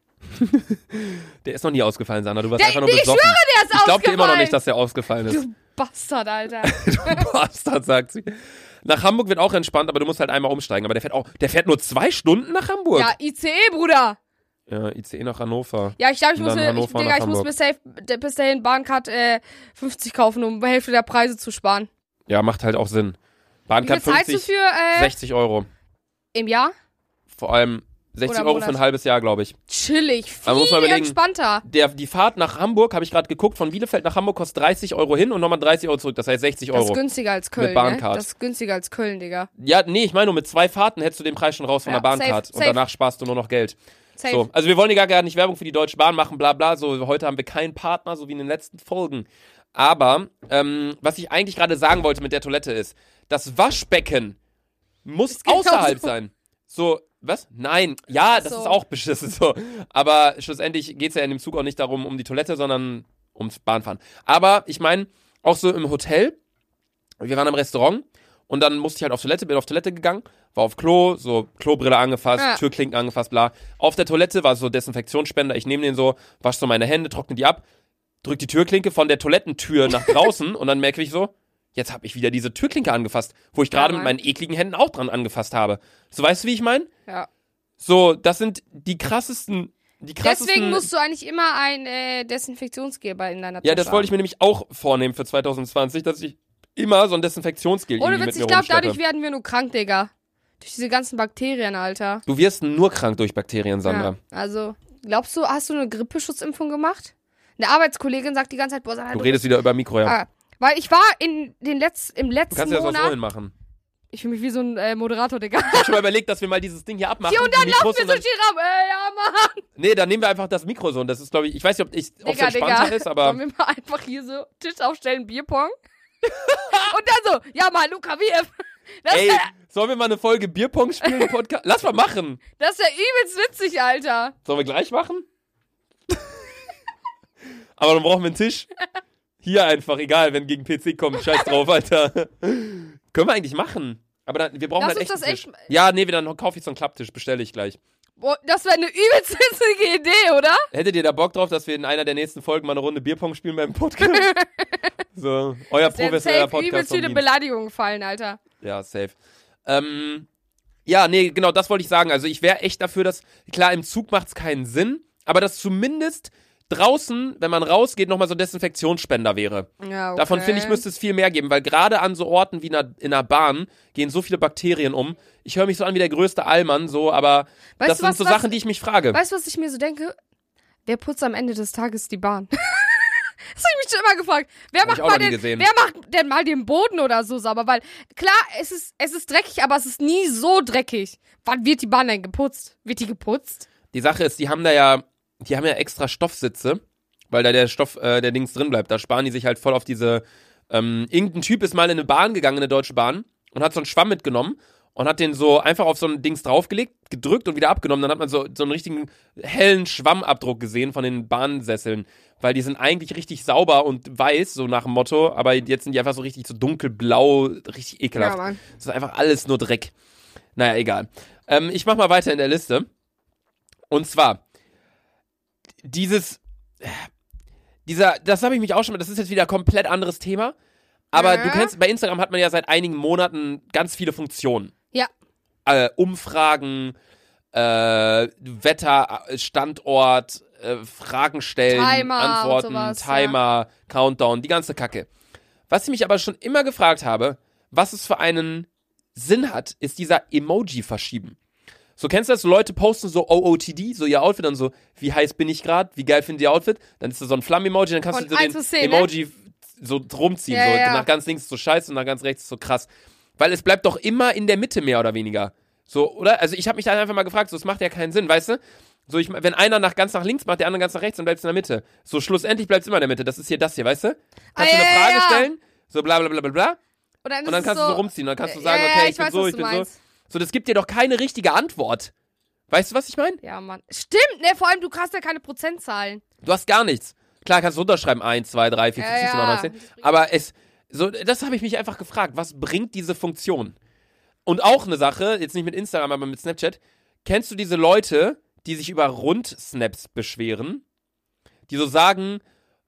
Der ist noch nie ausgefallen, Sandra. Du warst Der- einfach nur ich besoffen. schwöre, der ist Ich glaube dir immer noch ausgefallen. nicht, dass der ausgefallen ist. Du Bastard, Alter. Du Bastard, sagt sie. Nach Hamburg wird auch entspannt, aber du musst halt einmal umsteigen. Aber der fährt auch, der fährt nur zwei Stunden nach Hamburg. Ja, I C E, Bruder. Ja, I C E nach Hannover. Ja, ich glaube, ich Und muss, dann mir, ich, Hannover Digga, nach ich muss Hamburg. bis, safe, d- bis dahin Bahncard äh, fünfzig kaufen, um Hälfte der Preise zu sparen. Ja, macht halt auch Sinn. Wie Bahncard viel zahlst du fünfzig, für äh, sechzig Euro. im Jahr? Vor allem sechzig Oder Euro für ein Monat. halbes Jahr, glaube ich. Chillig, viel Aber muss man überlegen, entspannter. Der, die Fahrt nach Hamburg, habe ich gerade geguckt, von Bielefeld nach Hamburg kostet dreißig Euro hin und nochmal dreißig Euro zurück. Das heißt sechzig Das Euro. ist günstiger als Köln, ne? Bahncard. Das ist günstiger als Köln, Digga. Ja, nee, ich meine nur mit zwei Fahrten hättest du den Preis schon raus von Ja, der Bahncard. safe, Und safe. danach sparst du nur noch Geld. Safe. So, also wir wollen ja gar nicht Werbung für die Deutsche Bahn machen, bla bla. So, heute haben wir keinen Partner, so wie in den letzten Folgen. Aber, ähm, was ich eigentlich gerade sagen wollte mit der Toilette ist, das Waschbecken muss Ist genau außerhalb so. sein. So, was? Nein. Ja, das so. ist auch beschissen so. Aber schlussendlich geht's ja in dem Zug auch nicht darum, um die Toilette, sondern ums Bahnfahren. Aber ich meine, auch so im Hotel, wir waren im Restaurant und dann musste ich halt auf Toilette, bin auf Toilette gegangen, war auf Klo, so Klobrille angefasst, Ja. Türklinken angefasst, bla. Auf der Toilette war so Desinfektionsspender, ich nehme den so, wasche so meine Hände, trockne die ab, drück die Türklinke von der Toilettentür nach draußen und dann merke ich so, jetzt habe ich wieder diese Türklinke angefasst, wo ich gerade Ja, mit Mann. meinen ekligen Händen auch dran angefasst habe. So, weißt du, wie ich meine? Ja. So, das sind die krassesten, die krassesten... Deswegen musst du eigentlich immer ein äh, Desinfektionsgeber in deiner Tasche ja, das wollte ich haben. mir nämlich auch vornehmen für zwanzig zwanzig, dass ich immer so ein Desinfektionsgel Ohne irgendwie Witz, mit mir ich glaube, rumschleppe. dadurch werden wir nur krank, Digga. Durch diese ganzen Bakterien, Alter. Du wirst nur krank durch Bakterien, Sandra. Ja, also, glaubst du, hast du eine Grippeschutzimpfung gemacht? Eine Arbeitskollegin sagt die ganze Zeit, boah, Sandra, Du redest wieder über Mikro, ja. Ah, weil ich war in den Letz-, im Du letzten kannst ja das aus Monat... Rollen machen. Ich fühle mich wie so ein äh, Moderator, Digga. Ich hab schon mal überlegt, dass wir mal dieses Ding hier abmachen. Hier und dann die Mikros laufen wir und durch den Raum. Äh, ja, Mann. Nee, dann nehmen wir einfach das Mikro so. Und das ist, glaube ich, ich weiß nicht, ob es Digga, entspannter Digga. ist, aber Sollen wir mal einfach hier so Tisch aufstellen, Bierpong? Und dann so, ja, mal, Luca, wie... Das ey, ist ja, sollen wir mal eine Folge Bierpong spielen im Podcast? Lass mal machen. das ist ja übelst witzig, Alter. Sollen wir gleich machen? Aber dann brauchen wir einen Tisch. Hier einfach, egal, wenn gegen P C kommt, scheiß drauf, Alter. Können wir eigentlich machen. Aber dann, wir brauchen Lass halt uns echt das einen Tisch. echt- Ja, nee, dann kaufe ich so einen Klapptisch, bestelle ich gleich. Boah, das wäre eine übelst witzige Idee, oder? Hättet ihr da Bock drauf, dass wir in einer der nächsten Folgen mal eine Runde Bierpong spielen beim Podcast? So, euer Der professioneller safe Podcast. übelst vom viele Dienst. Beleidigungen fallen, Alter. Ja, safe. Ähm, ja, nee, genau, das wollte ich sagen. Also ich wäre echt dafür, dass, klar, im Zug macht es keinen Sinn, aber dass zumindest draußen, wenn man rausgeht, nochmal so ein Desinfektionsspender wäre. Ja, okay. Davon, finde ich, müsste es viel mehr geben, weil gerade an so Orten wie in einer, in einer Bahn gehen so viele Bakterien um. Ich höre mich so an wie der größte Allmann, so, aber Weißt das du, sind was- so was- Sachen, die ich mich frage. Weißt du, was ich mir so denke? Wer putzt am Ende des Tages die Bahn? Das habe ich mich schon immer gefragt. Wer Hab macht, ich auch mal noch nie den, gesehen. wer macht denn mal den Boden oder so sauber? Weil klar, es ist, es ist dreckig, aber es ist nie so dreckig. Wann wird die Bahn denn geputzt? Wird die geputzt? Die Sache ist, die haben da ja, die haben ja extra Stoffsitze, weil da der Stoff, äh, der Dings drin bleibt. Da sparen die sich halt voll auf diese, ähm, irgendein Typ ist mal in eine Bahn gegangen, in eine Deutsche Bahn, und hat so einen Schwamm mitgenommen und hat den so einfach auf so ein Dings draufgelegt, gedrückt und wieder abgenommen. Dann hat man so, so einen richtigen hellen Schwammabdruck gesehen von den Bahnsesseln, weil die sind eigentlich richtig sauber und weiß, so nach dem Motto, aber jetzt sind die einfach so richtig so dunkelblau, richtig ekelhaft. Ja, Mann. Das ist einfach alles nur Dreck. Naja, egal. Ähm, ich mach mal weiter in der Liste. Und zwar, dieses, dieser, das habe ich mich auch schon mal, das ist jetzt wieder ein komplett anderes Thema, Aber Ja. du kennst, bei Instagram hat man ja seit einigen Monaten ganz viele Funktionen. Ja. Äh, Umfragen, äh, Wetter, äh, Standort, äh, Fragen stellen, Timer Antworten, und sowas, Timer, Countdown, die ganze Kacke. Was ich mich aber schon immer gefragt habe, was es für einen Sinn hat, ist dieser Emoji-Verschieben. So, kennst du das? So Leute posten so O O T D, so ihr Outfit, dann so, wie heiß bin ich gerade, wie geil findet ihr Outfit? Dann ist da so ein Flammen-Emoji, dann kannst Von du so eins den bis zehn, Emoji ne? so rumziehen. Ja, so. ja. Nach ganz links ist so scheiße und nach ganz rechts ist so krass. Weil es bleibt doch immer in der Mitte mehr oder weniger. So, oder? Also ich habe mich da einfach mal gefragt, so, es macht ja keinen Sinn, weißt du? So, ich, wenn einer nach ganz nach links macht, der andere ganz nach rechts, dann bleibst du in der Mitte. So, schlussendlich bleibst du immer in der Mitte. Das ist hier das hier, weißt du? Kannst Ah, du eine ja, Frage ja. stellen, so bla bla bla bla bla, Und dann, und dann kannst du so rumziehen. Dann kannst du sagen, ja, ja, okay, ich ich bin weiß, so, was ich du bin so. meinst. So, das gibt dir doch keine richtige Antwort. Weißt du, was ich meine? Ja, Mann. Stimmt, ne? Vor allem, du hast ja keine Prozentzahlen. Du hast gar nichts. Klar, kannst du runterschreiben, eins, zwei, drei, vier, Ja, fünf, sechs, sieben, ja. acht, neun, zehn. Aber es, so, das habe ich mich einfach gefragt. Was bringt diese Funktion? Und auch eine Sache, jetzt nicht mit Instagram, aber mit Snapchat. Kennst du diese Leute, die sich über Rund-Snaps beschweren? Die so sagen,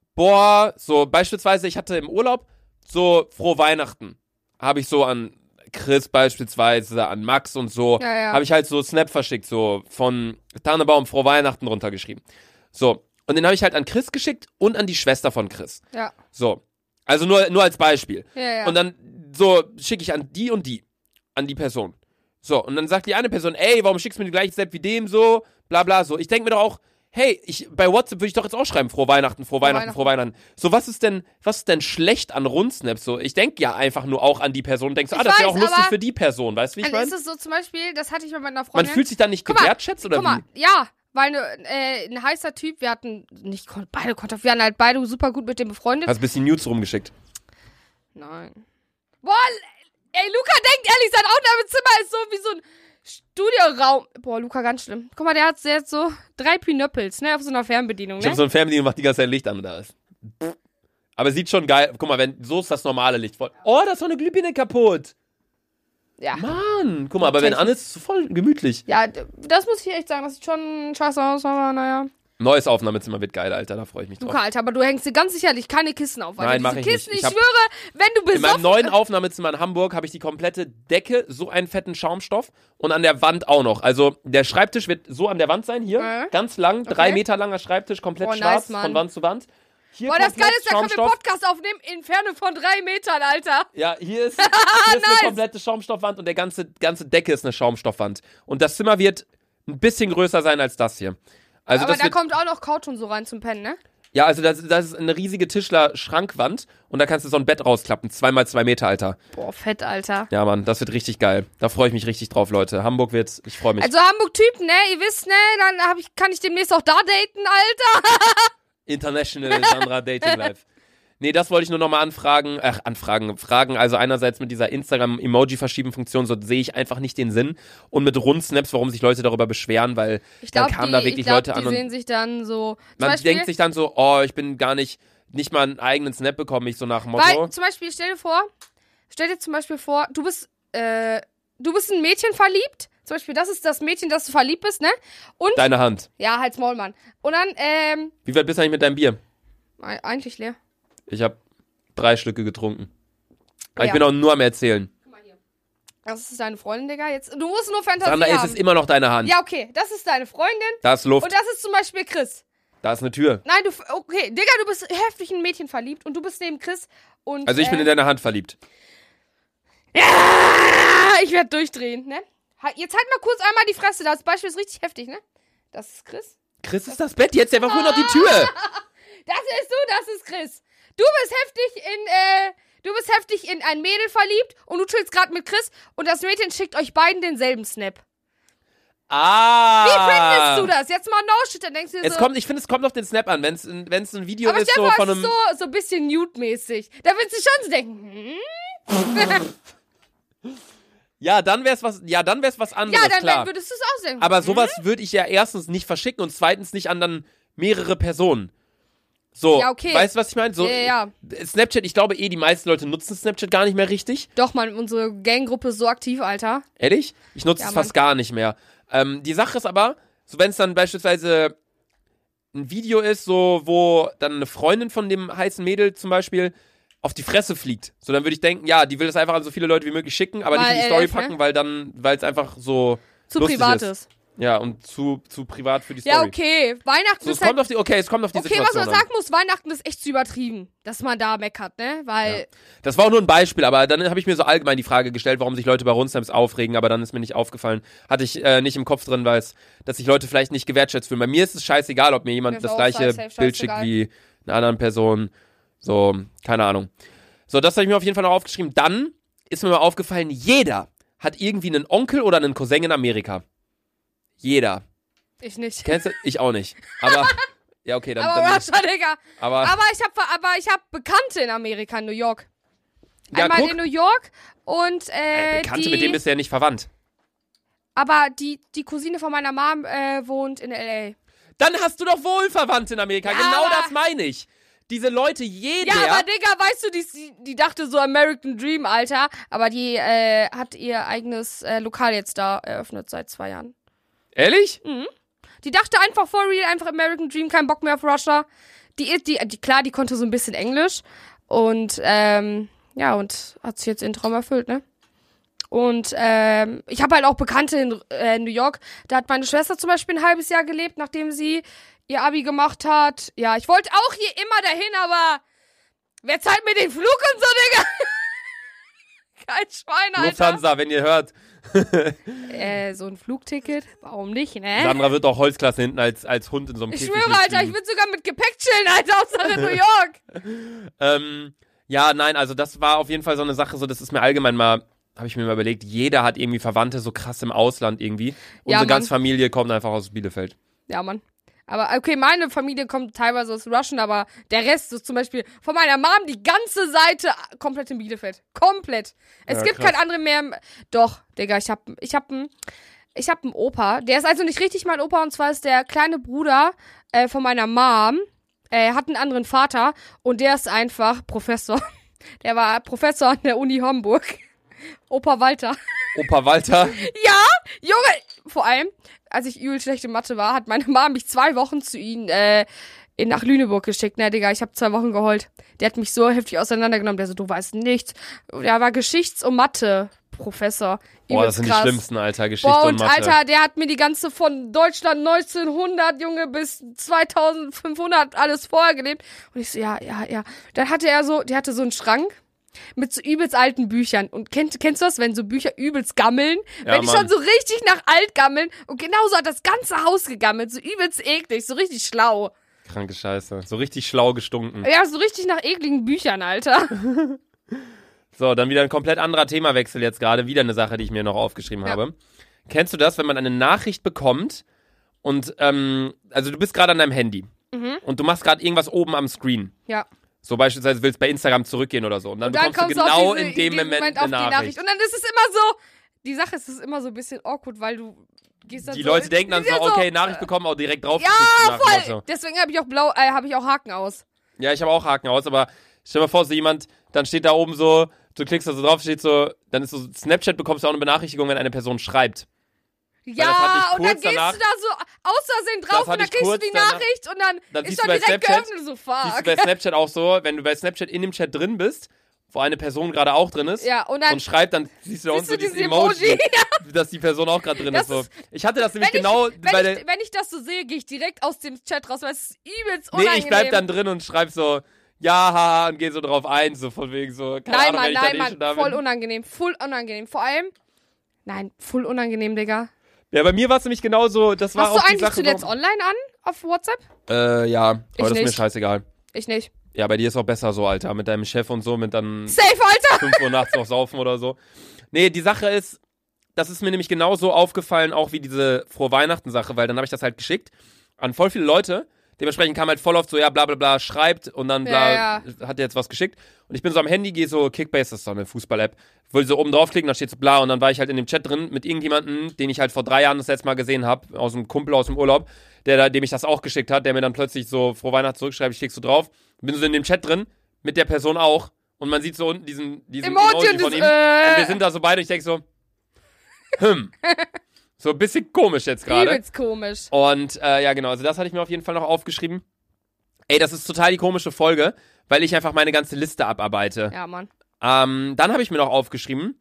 boah, so beispielsweise, ich hatte im Urlaub so frohe Weihnachten. Habe ich so an Chris beispielsweise, an Max und so, Ja, ja. habe ich halt so Snap verschickt, so von Tannebaum frohe Weihnachten runtergeschrieben. So, und den habe ich halt an Chris geschickt und an die Schwester von Chris. Ja. So, also nur, nur als Beispiel. Ja, ja. Und dann so schicke ich an die und die, an die Person. So, und dann sagt die eine Person, ey, warum schickst du mir die gleiche Snap wie dem, so, bla bla, so. Ich denke mir doch auch, hey, ich, bei WhatsApp würde ich doch jetzt auch schreiben, frohe Weihnachten, frohe Weihnachten, Weihnachten. frohe Weihnachten. So, was ist denn, was ist denn schlecht an Rundsnaps? So, ich denke ja einfach nur auch an die Person und denkst, so, ah, Ich das wäre weiß, auch lustig aber- für die Person, weißt du, wie ich Dann meine? ist es so zum Beispiel, das hatte ich mit meiner Man Freundin. fühlt sich dann nicht Guck mal, gewertschätzt oder Guck mal, wie? ja, weil ne, äh, ein heißer Typ, wir hatten nicht kon- beide Kontakt, wir waren halt beide super gut mit dem befreundet. Hast ein bisschen Nudes rumgeschickt. Nein. Boah, ey, Luca denkt ehrlich, sein Aufnahmezimmer ist so wie so ein Studioraum. Boah, Luca, ganz schlimm. Guck mal, der hat jetzt so drei Pinöppels, ne, auf so einer Fernbedienung, Ich ne? habe so ein Fernbedienung, macht die ganze Zeit Licht an und da ist. Aber sieht schon geil. Guck mal, wenn, so ist das normale Licht voll. Oh, da ist noch eine Glühbirne kaputt. Ja. Mann, guck mal, aber wenn an ist, ist es voll gemütlich. Ja, d- das muss ich echt sagen, das sieht schon scheiße aus, aber naja. Neues Aufnahmezimmer wird geil, Alter, da freue ich mich drauf. Luca, Alter, aber du hängst dir ganz sicherlich keine Kissen auf, Alter. Nein, mach Diese ich nicht. Kissen, Ich ich, hab- schwöre, wenn du In meinem besoffen... neuen Aufnahmezimmer in Hamburg habe ich die komplette Decke, so einen fetten Schaumstoff und an der Wand auch noch. Also der Schreibtisch wird so an der Wand sein, hier, Äh. ganz lang, drei Okay. Meter langer Schreibtisch, komplett Oh, nice, schwarz, Mann. von Wand zu Wand. Hier Boah, das komplett Geile ist, da können wir Schaumstoff. Podcast aufnehmen in Ferne von drei Metern, Alter. Ja, hier ist, hier ist Nice. eine komplette Schaumstoffwand und der ganze, ganze Decke ist eine Schaumstoffwand. Und das Zimmer wird ein bisschen größer sein als das hier. Also aber das da wird, kommt auch noch Couch und so rein zum Pennen, ne? ja, also das, das ist eine riesige Tischler-Schrankwand und da kannst du so ein Bett rausklappen. Zwei mal zwei Meter, Alter. Boah, fett, Alter. Ja, Mann, das wird richtig geil. Da freue ich mich richtig drauf, Leute. Hamburg wird, ich freue mich. Also Hamburg-Typen, ne? Ihr wisst, ne? Dann hab ich, kann ich demnächst auch da daten, Alter. International Sandra Dating Life. Nee, das wollte ich nur nochmal anfragen, ach, anfragen, fragen. Also einerseits mit dieser Instagram-Emoji-Verschieben-Funktion, so sehe ich einfach nicht den Sinn. Und mit Rundsnaps, warum sich Leute darüber beschweren, weil Ich dann glaube, kamen die, da ich wirklich glaub, Leute die an und sehen sich dann so... Zum man Beispiel, denkt sich dann so, oh, ich bin gar nicht, nicht mal einen eigenen Snap bekomme ich so nach dem Motto. weil, zum Beispiel, stell dir vor, stell dir zum Beispiel vor, du bist, äh, du bist in ein Mädchen verliebt. Zum Beispiel, das ist das Mädchen, das du verliebt bist, ne? Und, Deine Hand. ja, halt's Maul, Mann. Und dann, ähm, Wie weit bist du eigentlich mit deinem Bier? e- eigentlich leer. Ich habe drei Schlücke getrunken. Aber ich Ja. bin auch nur am Erzählen. Guck mal hier. Das ist deine Freundin, Digga. Jetzt, du musst nur Fantasie Sandra, es haben. ist immer noch deine Hand. Ja, okay, das ist deine Freundin. Da ist Luft. Und das ist zum Beispiel Chris. Da ist eine Tür. Nein, du, okay, Digga, du bist heftig in ein Mädchen verliebt und du bist neben Chris und, Also ich äh, bin in deine Hand verliebt. ja, ich werde durchdrehen, ne? Ha- Jetzt halt mal kurz einmal die Fresse, das Beispiel ist richtig heftig, ne? Das ist Chris. Chris ist das Bett, jetzt der war vorhin noch die Tür. Das ist du, das ist Chris. Du bist heftig in, äh, du bist heftig in ein Mädel verliebt und du chillst gerade mit Chris und das Mädchen schickt euch beiden denselben Snap. Ah. Wie findest du das? Jetzt mal no shit, dann denkst du dir Es so... kommt, ich finde, es kommt auf den Snap an. Wenn es ein, wenn's ein Video aber ist, stell so dir von vor, es einem. ist so, so ein bisschen nude-mäßig. Da willst du schon so denken, hm? Ja, dann wär's was. Ja, dann wär's was anderes, Ja, dann klar. würdest du es auch denken. Aber sowas würde ich ja erstens nicht verschicken und zweitens nicht an dann mehrere Personen. So, Ja, okay. weißt du, was ich meine? So, Ja, ja, Snapchat, ich glaube eh, die meisten Leute nutzen Snapchat gar nicht mehr richtig. Doch, Mann, unsere Ganggruppe ist so aktiv, Alter. Ehrlich? Ich nutze Ja, es fast gar nicht mehr. Ähm, die Sache ist aber, so wenn es dann beispielsweise ein Video ist, so wo dann eine Freundin von dem heißen Mädel zum Beispiel auf die Fresse fliegt. So, dann würde ich denken, ja, die will das einfach an so viele Leute wie möglich schicken, aber Weil nicht in die Story L F, packen, ne? weil dann, weil es einfach so Zu lustig privat ist. ist. Ja, und zu, zu privat für die Story. Ja, okay. Weihnachten So, es ist halt... kommt auf die, okay, es kommt auf die Okay, was Situation man an. sagen muss, Weihnachten ist echt zu übertrieben, dass man da meckert, ne? Weil... Das war auch nur ein Beispiel, aber dann habe ich mir so allgemein die Frage gestellt, warum sich Leute bei Runstimes aufregen, aber dann ist mir nicht aufgefallen. Hatte ich äh, nicht im Kopf drin, weil es, dass sich Leute vielleicht nicht gewertschätzt fühlen. Bei mir ist es scheißegal, ob mir jemand Mir das ist auch gleiche safe Bild schickt scheißegal. wie einer anderen Person. So, keine Ahnung. So, das habe ich mir auf jeden Fall noch aufgeschrieben. Dann ist mir mal aufgefallen, jeder hat irgendwie einen Onkel oder einen Cousin in Amerika. Jeder. Ich nicht. Kennst du? Ich auch nicht. Aber, ja, okay, dann. Aber dann Russia, Digga. aber, Aber ich hab, aber ich hab Bekannte in Amerika, in New York. ja, Einmal guck, in New York und äh, Bekannte, die, mit dem bist du ja nicht verwandt. aber die, die Cousine von meiner Mom äh, wohnt in L A. Dann hast du doch wohl Verwandte in Amerika. Ja, Genau aber- das meine ich. Diese Leute, jeder. Ja, aber Digga, weißt du, die, die dachte so American Dream, Alter. Aber die äh, hat ihr eigenes äh, Lokal jetzt da eröffnet seit zwei Jahren. Ehrlich? Die dachte einfach for real, einfach American Dream, kein Bock mehr auf Russia. Die, die, die klar, die konnte so ein bisschen Englisch. Und, ähm, ja, und hat sich jetzt ihren Traum erfüllt, ne? Und, ähm, ich habe halt auch Bekannte in äh, New York. Da hat meine Schwester zum Beispiel ein halbes Jahr gelebt, nachdem sie ihr Abi gemacht hat. Ja, ich wollte auch hier immer dahin, aber wer zahlt mir den Flug und so, Digga? Kein Schwein, Alter. Lufthansa, wenn ihr hört. Äh, so ein Flugticket? Warum nicht, ne? Sandra wird auch Holzklasse hinten als, als Hund in so einem Ich Käfig schwöre, Alter, ich mitfliegen. würde sogar mit Gepäck chillen, Alter, Hauptsache in New York. Ähm, ja, nein, also das war auf jeden Fall so eine Sache, so das ist mir allgemein mal, habe ich mir mal überlegt, jeder hat irgendwie Verwandte so krass im Ausland irgendwie. Unsere Mann. ganze Familie kommt einfach aus Bielefeld. Ja, Mann. Aber okay, meine Familie kommt teilweise aus Russian, aber der Rest ist zum Beispiel von meiner Mom die ganze Seite komplett in Bielefeld. Komplett. Es Ja, gibt krass. kein andere mehr. im- Doch, Digga, ich hab, ich hab einen, ich hab einen Opa. Der ist also nicht richtig mein Opa, und zwar ist der kleine Bruder äh, von meiner Mom. Er hat einen anderen Vater und der ist einfach Professor. Der war Professor an der Uni Homburg. Opa Walter. Opa Walter, Junge, vor allem, als ich übel schlecht in Mathe war, hat meine Mama mich zwei Wochen zu ihnen äh, in, nach Lüneburg geschickt. Ne, Digga, ich habe zwei Wochen geheult. Der hat mich so heftig auseinandergenommen. Der so, du weißt nichts. Der war Geschichts- und Mathe-Professor. boah, das sind krass. die schlimmsten, Alter, Geschichte Boah, und und Mathe. Alter, der hat mir die ganze von Deutschland neunzehnhundert, Junge, bis zweitausendfünfhundert alles vorher gelebt. Und ich so, ja, ja, ja. Dann hatte er so, der hatte so einen Schrank mit so übelst alten Büchern. Und kennt, kennst du das, wenn so Bücher übelst gammeln? Ja, wenn die Mann. schon so richtig nach alt gammeln. Und genauso hat das ganze Haus gegammelt. So übelst eklig, so richtig schlau. Kranke Scheiße. So richtig schlau gestunken. Ja, so richtig nach ekligen Büchern, Alter. So, dann wieder ein komplett anderer Themawechsel jetzt gerade. Wieder eine Sache, die ich mir noch aufgeschrieben Ja. habe. Kennst du das, wenn man eine Nachricht bekommt und, ähm, also du bist gerade an deinem Handy Mhm. und du machst gerade irgendwas oben am Screen. Ja. So beispielsweise willst bei Instagram zurückgehen oder so. Und dann, Und dann bekommst kommst du genau auf diese, in dem Moment, auf eine die Nachricht. Nachricht. Und dann ist es immer so, die Sache ist, es ist immer so ein bisschen awkward, weil du gehst dann Die so Leute denken dann so, Ja, okay, Nachricht bekommen, auch direkt drauf. Ja, voll. Deswegen habe ich auch blau, äh, habe ich auch Haken aus. Ja, ich habe auch Haken aus, aber stell dir mal vor, so jemand, dann steht da oben so, du klickst da so drauf, steht so, dann ist so, Snapchat bekommst du auch eine Benachrichtigung, wenn eine Person schreibt. Ja, das hatte ich und dann kurz gehst danach- du da so aus Versehen Das drauf hatte und dann ich kriegst du kurz die danach- Nachricht und dann, Dann ist siehst schon du bei direkt Snapchat- geöffnet, so Siehst du fuck. bei Snapchat auch so, wenn du bei Snapchat in dem Chat drin bist, wo eine Person gerade auch drin ist Ja, und dann und schreibt, dann siehst du da unten so siehst du dieses dieses Emoji, Emoji. dass die Person auch gerade drin Das ist. So. ist- Ich hatte das nämlich wenn genau ich, bei wenn, der... ich, wenn ich das so sehe, gehe ich direkt aus dem Chat raus, weil es ist übelst Nee, unangenehm. ich bleib dann drin und schreib so, ja, haha, und geh so drauf ein, so von wegen so, keine Nein, Ahnung, Mann, wenn ich dann nein, eh Mann, schon da voll bin. unangenehm, voll unangenehm. Vor allem, nein, voll unangenehm, Digga. Ja, bei mir war es nämlich genauso, das war Hast du auch die eigentlich Sache, zuletzt warum- online an auf WhatsApp? Äh, ja, aber Ich das ist mir nicht. scheißegal. Ich nicht. Ja, bei dir ist auch besser so, Alter, mit deinem Chef und so, mit dann Safe, Alter! fünf Uhr nachts noch saufen oder so. Nee, die Sache ist, das ist mir nämlich genauso aufgefallen, auch wie diese Frohe Weihnachten-Sache, weil dann habe ich das halt geschickt an voll viele Leute. Dementsprechend kam halt voll oft so, ja, bla bla bla, schreibt und dann bla, Ja, hat er jetzt was geschickt. Und ich bin so am Handy, gehe so, Kickbase, das ist so eine Fußball-App, will so oben draufklicken, da steht so bla und dann war ich halt in dem Chat drin mit irgendjemandem, den ich halt vor drei Jahren das letzte Mal gesehen habe, aus einem Kumpel aus dem Urlaub, der da, dem ich das auch geschickt hat, der mir dann plötzlich so Frohe Weihnachten zurückschreibt, ich klick so drauf, bin so in dem Chat drin, mit der Person auch und man sieht so unten diesen, diesen Emoji Emoji, und von das, ihm äh. und wir sind da so beide und ich denk so, hm, so ein bisschen komisch jetzt gerade. Übelst komisch. Und äh, ja, genau, also das hatte ich mir auf jeden Fall noch aufgeschrieben. Ey, das ist total die komische Folge, weil ich einfach meine ganze Liste abarbeite. Ja, Mann. Ähm, dann habe ich mir noch aufgeschrieben,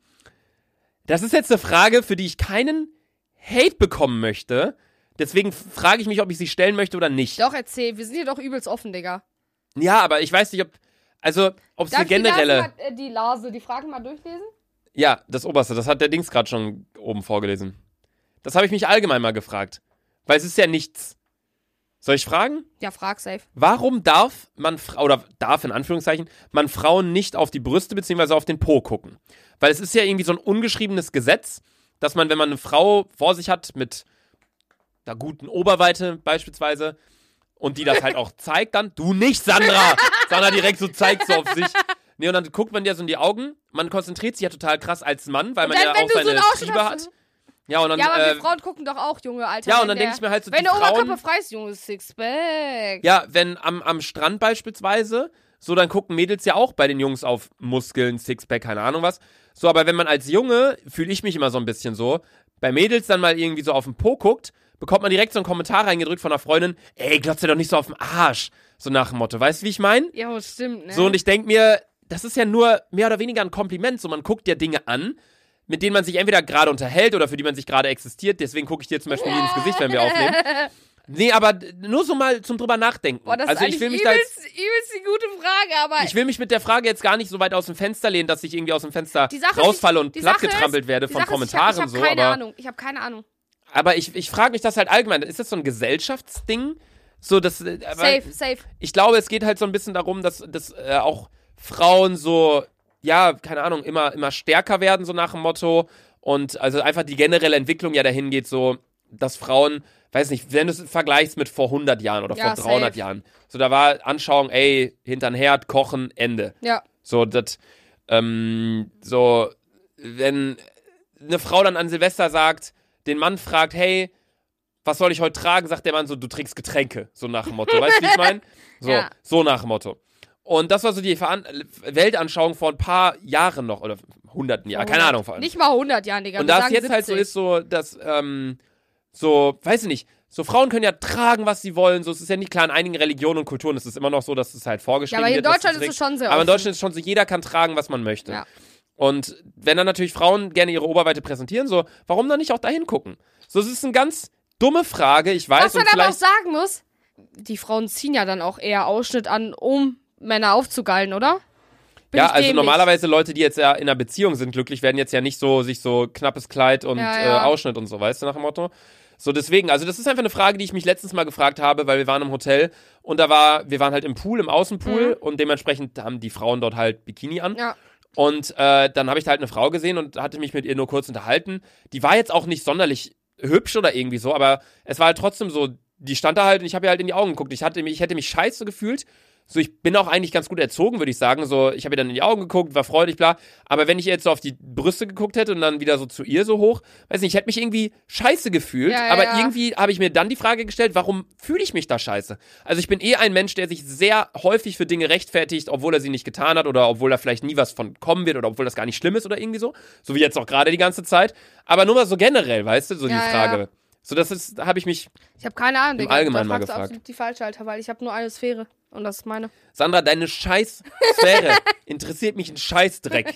das ist jetzt eine Frage, für die ich keinen Hate bekommen möchte. Deswegen frage ich mich, ob ich sie stellen möchte oder nicht. Doch, erzähl. Wir sind hier doch übelst offen, Digga. Ja, aber ich weiß nicht, ob, also, ob es eine generelle... Darf ich die, Lase mal, äh, die Lase, die Fragen mal durchlesen? Ja, das Oberste, das hat der Dings gerade schon oben vorgelesen. Das habe ich mich allgemein mal gefragt. Weil es ist ja nichts. Soll ich fragen? Ja, frag safe. Warum darf man, oder darf in Anführungszeichen, man Frauen nicht auf die Brüste bzw. auf den Po gucken? Weil es ist ja irgendwie so ein ungeschriebenes Gesetz, dass man, wenn man eine Frau vor sich hat mit einer guten Oberweite beispielsweise und die das halt auch zeigt dann, du nicht, Sandra! Sandra direkt so zeigt so auf sich. Nee, und dann guckt man ja so in die Augen. Man konzentriert sich ja total krass als Mann, weil und man dann, ja auch so seine Triebe hat. Ja, und dann, ja, aber äh, wir Frauen gucken doch auch, Junge, Alter. Ja, und dann der, denke ich mir halt so, wenn die der Frauen, Oberkörper frei ist, Junge, Sixpack. ja, wenn am, am Strand beispielsweise, so, dann gucken Mädels ja auch bei den Jungs auf Muskeln, Sixpack, keine Ahnung was. So, aber wenn man als Junge, fühle ich mich immer so ein bisschen so, bei Mädels dann mal irgendwie so auf den Po guckt, bekommt man direkt so einen Kommentar reingedrückt von einer Freundin, ey, glotzt dir doch nicht so auf den Arsch. So nach dem Motto, weißt du, wie ich meine? Ja, das stimmt, ne? So, und ich denke mir, das ist ja nur mehr oder weniger ein Kompliment. So, man guckt ja Dinge an, mit denen man sich entweder gerade unterhält oder für die man sich gerade existiert. Deswegen gucke ich dir zum Beispiel nie ins Gesicht, wenn wir aufnehmen. Nee, aber nur so mal zum drüber nachdenken. Boah, das also ist ich will mich übelst, da jetzt, übelst die gute Frage, aber... ich will mich mit der Frage jetzt gar nicht so weit aus dem Fenster lehnen, dass ich irgendwie aus dem Fenster die Sache rausfalle ist, und die Sache plattgetrampelt ist, werde die von Sache Kommentaren ist, ich hab, so. Ich habe keine aber, Ahnung, ich habe keine Ahnung. Aber ich, ich frage mich das halt allgemein. Ist das so ein Gesellschaftsding? So, das, aber Safe, safe. Ich glaube, es geht halt so ein bisschen darum, dass, dass äh, auch Frauen so, ja, keine Ahnung, immer, immer stärker werden, so nach dem Motto. Und also einfach die generelle Entwicklung ja dahin geht, so, dass Frauen, weiß nicht, wenn du es vergleichst mit vor hundert Jahren oder ja, vor dreihundert safe. Jahren, so, da war Anschauung, ey, hintern Herd, kochen, Ende. Ja. So, das, ähm, so, wenn eine Frau dann an Silvester sagt, den Mann fragt, hey, was soll ich heute tragen, sagt der Mann so, du trägst Getränke, so nach dem Motto, weißt du, wie ich meine? So, Ja. so nach dem Motto. Und das war so die Veran- Weltanschauung vor ein paar Jahren noch, oder hunderten Jahren, keine Ahnung. Vor allem. Nicht mal hundert Jahren, Digga. Und wir da es sagen jetzt halt so siebzig. ist, so, dass, ähm, so, weiß ich nicht, so Frauen können ja tragen, was sie wollen, so, es ist ja nicht klar, in einigen Religionen und Kulturen ist es immer noch so, dass es halt Ja, vorgeschrieben aber hier in wird. was Deutschland du ist es trägst. schon sehr Aber in offen. Deutschland ist es schon so, jeder kann tragen, was man möchte. Ja. Und wenn dann natürlich Frauen gerne ihre Oberweite präsentieren, so, warum dann nicht auch dahin gucken? So, es ist eine ganz dumme Frage, ich weiß. Was man und aber auch vielleicht, sagen muss, die Frauen ziehen ja dann auch eher Ausschnitt an, um Männer aufzugeilen, oder? Bin ja, ich also dämlich? normalerweise Leute, die jetzt ja in einer Beziehung sind, glücklich, werden jetzt ja nicht so, sich so knappes Kleid und Ja, ja. Äh, Ausschnitt und so, weißt du, nach dem Motto? So, deswegen, also das ist einfach eine Frage, die ich mich letztens mal gefragt habe, weil wir waren im Hotel und da war, wir waren halt im Pool, im Außenpool Mhm. und dementsprechend haben die Frauen dort halt Bikini an. Ja. Und äh, dann habe ich da halt eine Frau gesehen und hatte mich mit ihr nur kurz unterhalten. Die war jetzt auch nicht sonderlich hübsch oder irgendwie so, aber es war halt trotzdem so, die stand da halt und ich habe ihr halt in die Augen geguckt. Ich, hatte mich, ich hätte mich scheiße gefühlt. So, ich bin auch eigentlich ganz gut erzogen, würde ich sagen. So, ich habe ihr dann in die Augen geguckt, war freudig, bla. Aber wenn ich jetzt so auf die Brüste geguckt hätte und dann wieder so zu ihr so hoch, weiß nicht, ich hätte mich irgendwie scheiße gefühlt. Ja, ja, aber ja. irgendwie habe ich mir dann die Frage gestellt, warum fühle ich mich da scheiße? Also ich bin eh ein Mensch, der sich sehr häufig für Dinge rechtfertigt, obwohl er sie nicht getan hat oder obwohl da vielleicht nie was von kommen wird oder obwohl das gar nicht schlimm ist oder irgendwie so. So wie jetzt auch gerade die ganze Zeit. Aber nur mal so generell, weißt du, so Ja, die Frage. ja. So, das ist, habe ich mich, Ich habe keine Ahnung, Im Digga. Allgemeinen da mal fragst du gefragt. absolut die falsche, Alter, weil ich habe nur eine Sphäre. Und das ist meine. Sandra, deine scheiß Sphäre interessiert mich ein Scheißdreck.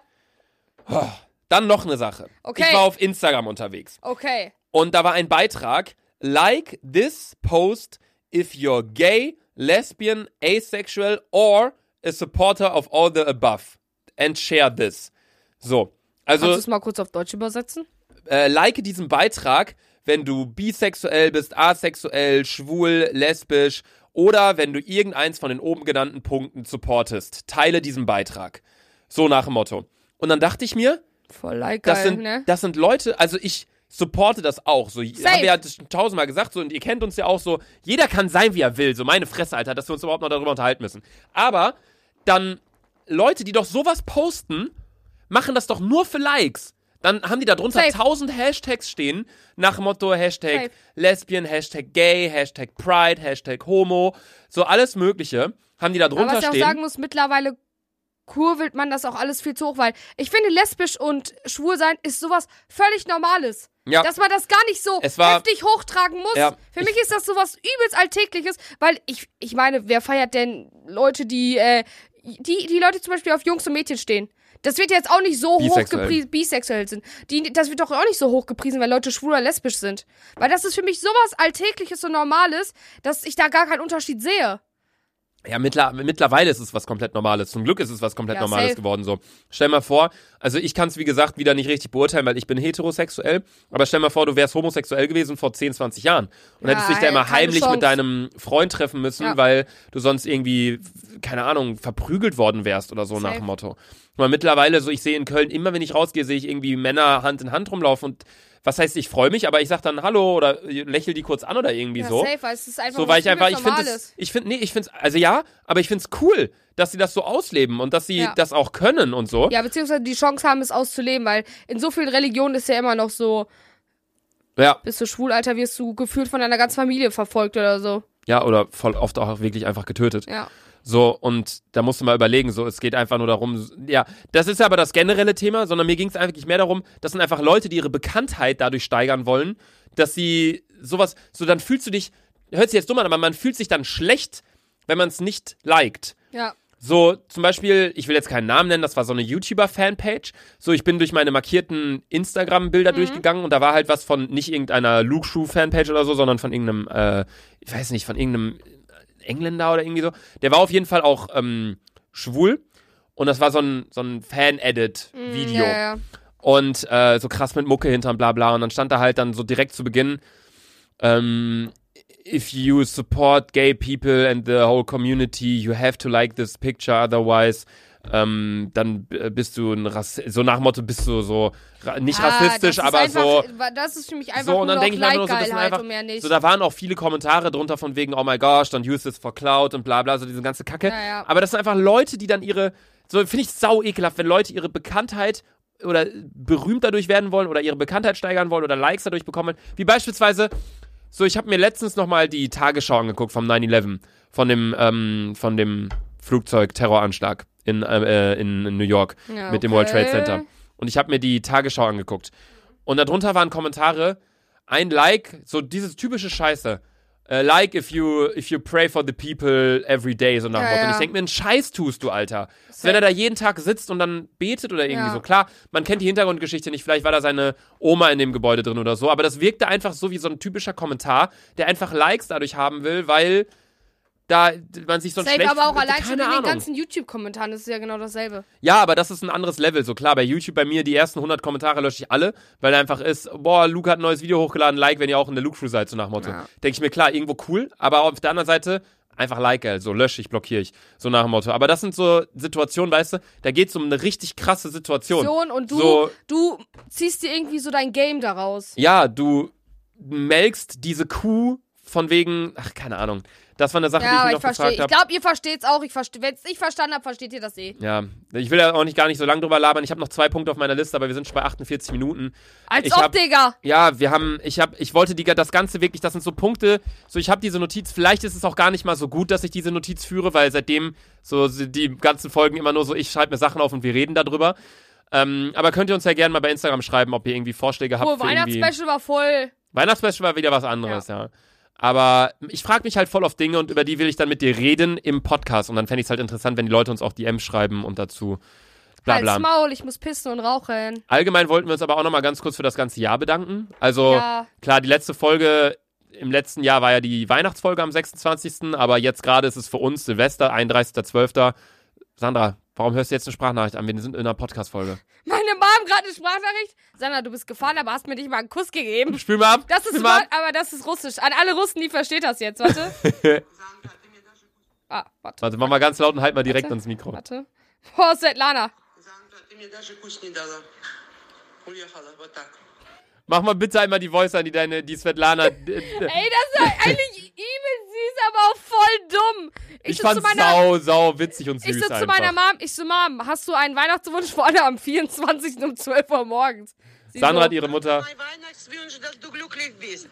Oh, dann noch eine Sache. Okay. Ich war auf Instagram unterwegs Okay. und da war ein Beitrag, like this post if you're gay, lesbian, asexual or a supporter of all the above and share this. So, also Kannst du es mal kurz auf Deutsch übersetzen? äh, like diesen Beitrag, wenn du bisexuell bist, asexuell, schwul, lesbisch oder wenn du irgendeins von den oben genannten Punkten supportest. Teile diesen Beitrag. So nach dem Motto. Und dann dachte ich mir, Voll like das geil, sind, ne? das sind Leute, also ich supporte das auch. So, Safe. haben wir ja das schon tausendmal gesagt, so, und ihr kennt uns ja auch so, jeder kann sein, wie er will. So, meine Fresse, Alter, dass wir uns überhaupt noch darüber unterhalten müssen. Aber dann Leute, die doch sowas posten, machen das doch nur für Likes. Dann haben die da drunter Safe. tausend Hashtags stehen, nach dem Motto Hashtag Safe. Lesbian, Hashtag Gay, Hashtag Pride, Hashtag Homo, so alles Mögliche haben die da Aber drunter was ich auch stehen. sagen muss, mittlerweile kurvelt man das auch alles viel zu hoch, weil ich finde, lesbisch und schwul sein ist sowas völlig Normales. Ja. Dass man das gar nicht so Es war- heftig hochtragen muss. Ja. Für mich ist das sowas übelst Alltägliches, weil ich, ich meine, wer feiert denn Leute, die, äh, die, die Leute zum Beispiel auf Jungs und Mädchen stehen? Das wird jetzt auch nicht so Bisexuell. hochgepriesen, bisexuell sind. Die, das wird doch auch nicht so hochgepriesen, weil Leute schwul oder lesbisch sind. Weil das ist für mich sowas Alltägliches und Normales, dass ich da gar keinen Unterschied sehe. Ja, mittler, mittlerweile ist es was komplett Normales. Zum Glück ist es was komplett Ja, Normales safe. geworden. So, stell mal vor, also ich kann es wie gesagt wieder nicht richtig beurteilen, weil ich bin heterosexuell. Aber stell mal vor, du wärst homosexuell gewesen vor zehn, zwanzig Jahren und Ja, hättest dich da ey, immer keine heimlich Chance. mit deinem Freund treffen müssen, Ja. weil du sonst irgendwie, keine Ahnung, verprügelt worden wärst oder so nach Safe. dem Motto. Aber mittlerweile, so ich sehe in Köln immer, wenn ich rausgehe, sehe ich irgendwie Männer Hand in Hand rumlaufen und was heißt, ich freue mich, aber ich sag dann Hallo oder lächel die kurz an oder irgendwie Ja, so. safe, weil es ist einfach So, was weil ich einfach, übelst ich finde Normales. es, ich finde, nee, ich finde es, also ja, aber ich finde es cool, dass sie das so ausleben und dass sie Ja. das auch können und so. Ja, beziehungsweise die Chance haben, es auszuleben, weil in so vielen Religionen ist ja immer noch so, Ja, bist du schwul, Alter, wirst du gefühlt von deiner ganzen Familie verfolgt oder so. ja, oder voll oft auch wirklich einfach getötet. Ja. So, und da musst du mal überlegen, so, es geht einfach nur darum, ja, das ist aber das generelle Thema, sondern mir ging es eigentlich mehr darum, das sind einfach Leute, die ihre Bekanntheit dadurch steigern wollen, dass sie sowas, so dann fühlst du dich, hört sich jetzt dumm an, aber man fühlt sich dann schlecht, wenn man es nicht liked. Ja. So, zum Beispiel, ich will jetzt keinen Namen nennen, das war so eine YouTuber-Fanpage. So, ich bin durch meine markierten Instagram-Bilder Mhm. durchgegangen und da war halt was von nicht irgendeiner Luke Shoe-Fanpage oder so, sondern von irgendeinem, äh, ich weiß nicht, von irgendeinem Engländer oder irgendwie so. Der war auf jeden Fall auch ähm, schwul und das war so ein, so ein Fan-Edit-Video. Ja, ja. Und äh, so krass mit Mucke hinterm bla bla. Und dann stand da halt dann so direkt zu Beginn, ähm, if you support gay people and the whole community, you have to like this picture, otherwise ähm, dann b- bist du ein Rassist, so nach dem Motto bist du so, ra nicht Ah, rassistisch, das ist aber einfach, so, Das ist für mich einfach so, und nur dann noch denke ich mir einfach nur so, das sind Like-Geilheit einfach, und mehr nicht. so, da waren auch viele Kommentare drunter von wegen, oh my gosh, don't use this for clout und bla bla, so diese ganze Kacke. Ja, ja. Aber das sind einfach Leute, die dann ihre, so finde ich sau ekelhaft, wenn Leute ihre Bekanntheit oder berühmt dadurch werden wollen oder ihre Bekanntheit steigern wollen oder Likes dadurch bekommen, wie beispielsweise, so, ich habe mir letztens nochmal die Tagesschau angeguckt vom nine eleven, von dem, ähm, von dem Flugzeug-Terroranschlag in, äh, in, in New York Ja, mit dem okay. World Trade Center. Und ich habe mir die Tagesschau angeguckt. Und darunter waren Kommentare, ein Like, so dieses typische Scheiße. Äh, like if you if you pray for the people every day, so nach dem Ja, Motto. Und ja. ich denke mir, einen Scheiß tust du, Alter. Wenn er da jeden Tag sitzt und dann betet oder irgendwie Ja. so. Klar, man kennt die Hintergrundgeschichte nicht, vielleicht war da seine Oma in dem Gebäude drin oder so, aber das wirkte einfach so wie so ein typischer Kommentar, der einfach Likes dadurch haben will, weil da man sich sonst Safe, schlecht aber auch fühlt. allein schon in Keine den Ahnung. ganzen YouTube-Kommentaren ist es ja genau dasselbe. Ja, aber das ist ein anderes Level. So klar, bei YouTube bei mir die ersten hundert Kommentare lösche ich alle, weil einfach ist, boah, Luke hat ein neues Video hochgeladen, like, wenn ihr auch in der Luke-Crew seid, so nach dem Motto. Ja. Denke ich mir, klar, irgendwo cool, aber auf der anderen Seite einfach like, also lösche ich, blockiere ich, so nach dem Motto. Aber das sind so Situationen, weißt du, da geht es um eine richtig krasse Situation. Und du, So, du ziehst dir irgendwie so dein Game daraus. ja, du melkst diese Kuh von wegen, ach, keine Ahnung. Das war eine Sache, Ja, die ich aber mir ich noch verstehe. gefragt Ich habe. glaube, ihr versteht's auch. Ich verste Wenn es ich verstanden habe, versteht ihr das eh. Ja, ich will ja auch nicht gar nicht so lange drüber labern. Ich habe noch zwei Punkte auf meiner Liste, aber wir sind schon bei achtundvierzig Minuten. Als Ich ob, hab- Digga. Ja, wir haben, ich habe, ich wollte die, das Ganze wirklich, das sind so Punkte, so ich habe diese Notiz, vielleicht ist es auch gar nicht mal so gut, dass ich diese Notiz führe, weil seitdem so die ganzen Folgen immer nur so, ich schreibe mir Sachen auf und wir reden darüber. Ähm, aber könnt ihr uns ja gerne mal bei Instagram schreiben, ob ihr irgendwie Vorschläge habt Oh, für irgendwie... Weihnachtsspecial war voll. Weihnachtsspecial war wieder was anderes, ja. Aber ich frage mich halt voll auf Dinge und über die will ich dann mit dir reden im Podcast. Und dann fände ich es halt interessant, wenn die Leute uns auch D Ms schreiben und dazu bla bla. Halt's Maul, ich muss pissen und rauchen. Allgemein wollten wir uns aber auch nochmal ganz kurz für das ganze Jahr bedanken. Also Ja. klar, die letzte Folge im letzten Jahr war ja die Weihnachtsfolge am sechsundzwanzigsten Aber jetzt gerade ist es für uns Silvester, einunddreißigster zwölfter Sandra, warum hörst du jetzt eine Sprachnachricht an? Wir sind in einer Podcast-Folge. Meine Mom gerade eine Sprachnachricht. Sandra, du bist gefahren, aber hast mir nicht mal einen Kuss gegeben. Spül mal ab. Das ist spül mal ab. aber das ist Russisch. An alle Russen, die versteht das jetzt. Warte. ah, warte. Warte, mach mal ganz laut und halt mal direkt Warte. ans Mikro. Warte. Boah, Svetlana. Sandra, ты мне даже кусь не дала. Уехала, вот так. Mach mal bitte einmal die Voice an, die deine, die Svetlana. d- d- Ey, das ist eigentlich übel süß, aber auch voll dumm. Ich, ich so zu fand's meiner, sau, sau witzig und süß ich so zu einfach. meiner Mom, ich so, Mom, hast du einen Weihnachtswunsch vor allem am vierundzwanzigsten um zwölf Uhr morgens? Sie Sandra so, hat ihre Mutter. Mein Weihnachtswunsch, dass du glücklich bist.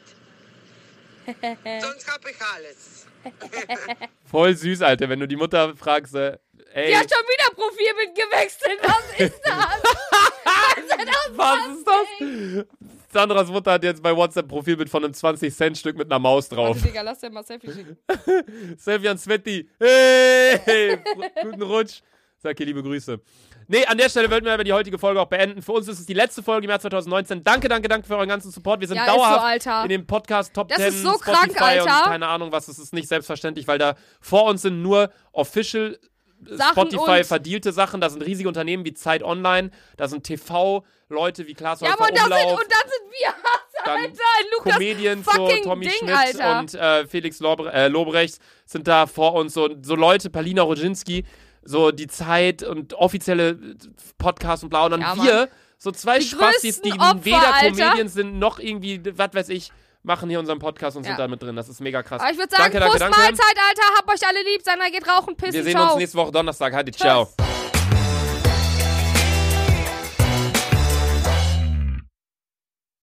Sonst hab ich alles. Voll süß, Alter, wenn du die Mutter fragst, äh, ey. Die hat schon wieder Profilbild gewechselt. Was ist das? Was ist das? Sandras Mutter hat jetzt bei WhatsApp Profilbild von einem zwanzig Cent Stück mit einer Maus drauf. Warte, Digga, lass dir mal Selfie schicken. Selfie an Sveti. Hey, guten Rutsch. Sag hier liebe Grüße. Nee, an der Stelle wollten wir aber die heutige Folge auch beenden. Für uns ist es die letzte Folge im Jahr zwanzig neunzehn. Danke, danke, danke für euren ganzen Support. Wir sind Ja, dauerhaft ist so, Alter. in dem Podcast Top Das zehn, ist so Spotify krank, Alter. und keine Ahnung was. Es ist nicht selbstverständlich, weil da vor uns sind nur official Sachen Spotify und- verdielte Sachen. Da sind riesige Unternehmen wie Zeit Online. Da sind T V-Leute wie Klaas Ja, Häufer aber und, da sind, Umlauf. und dann sind wir, Dann Alter, Lukas Comedians, so fucking Tommy Ding, Schmidt Alter. und äh, Felix Lobre äh, Lobrecht sind da vor uns. So, so Leute, Palina Roginski, so die Zeit und offizielle Podcasts und bla. Und dann Ja, wir, Mann. so zwei Die Spastis, die größten Opfer, weder Alter. Comedians sind, noch irgendwie, was weiß ich, machen hier unseren Podcast und Ja. sind da mit drin. Das ist mega krass. Aber ich würde sagen, danke, danke, Prost danke. Mahlzeit, Alter. Hab euch alle lieb. Sandra geht rauchen, pissen, Wir sehen ciao. uns nächste Woche Donnerstag. Halt, ciao. Tschüss.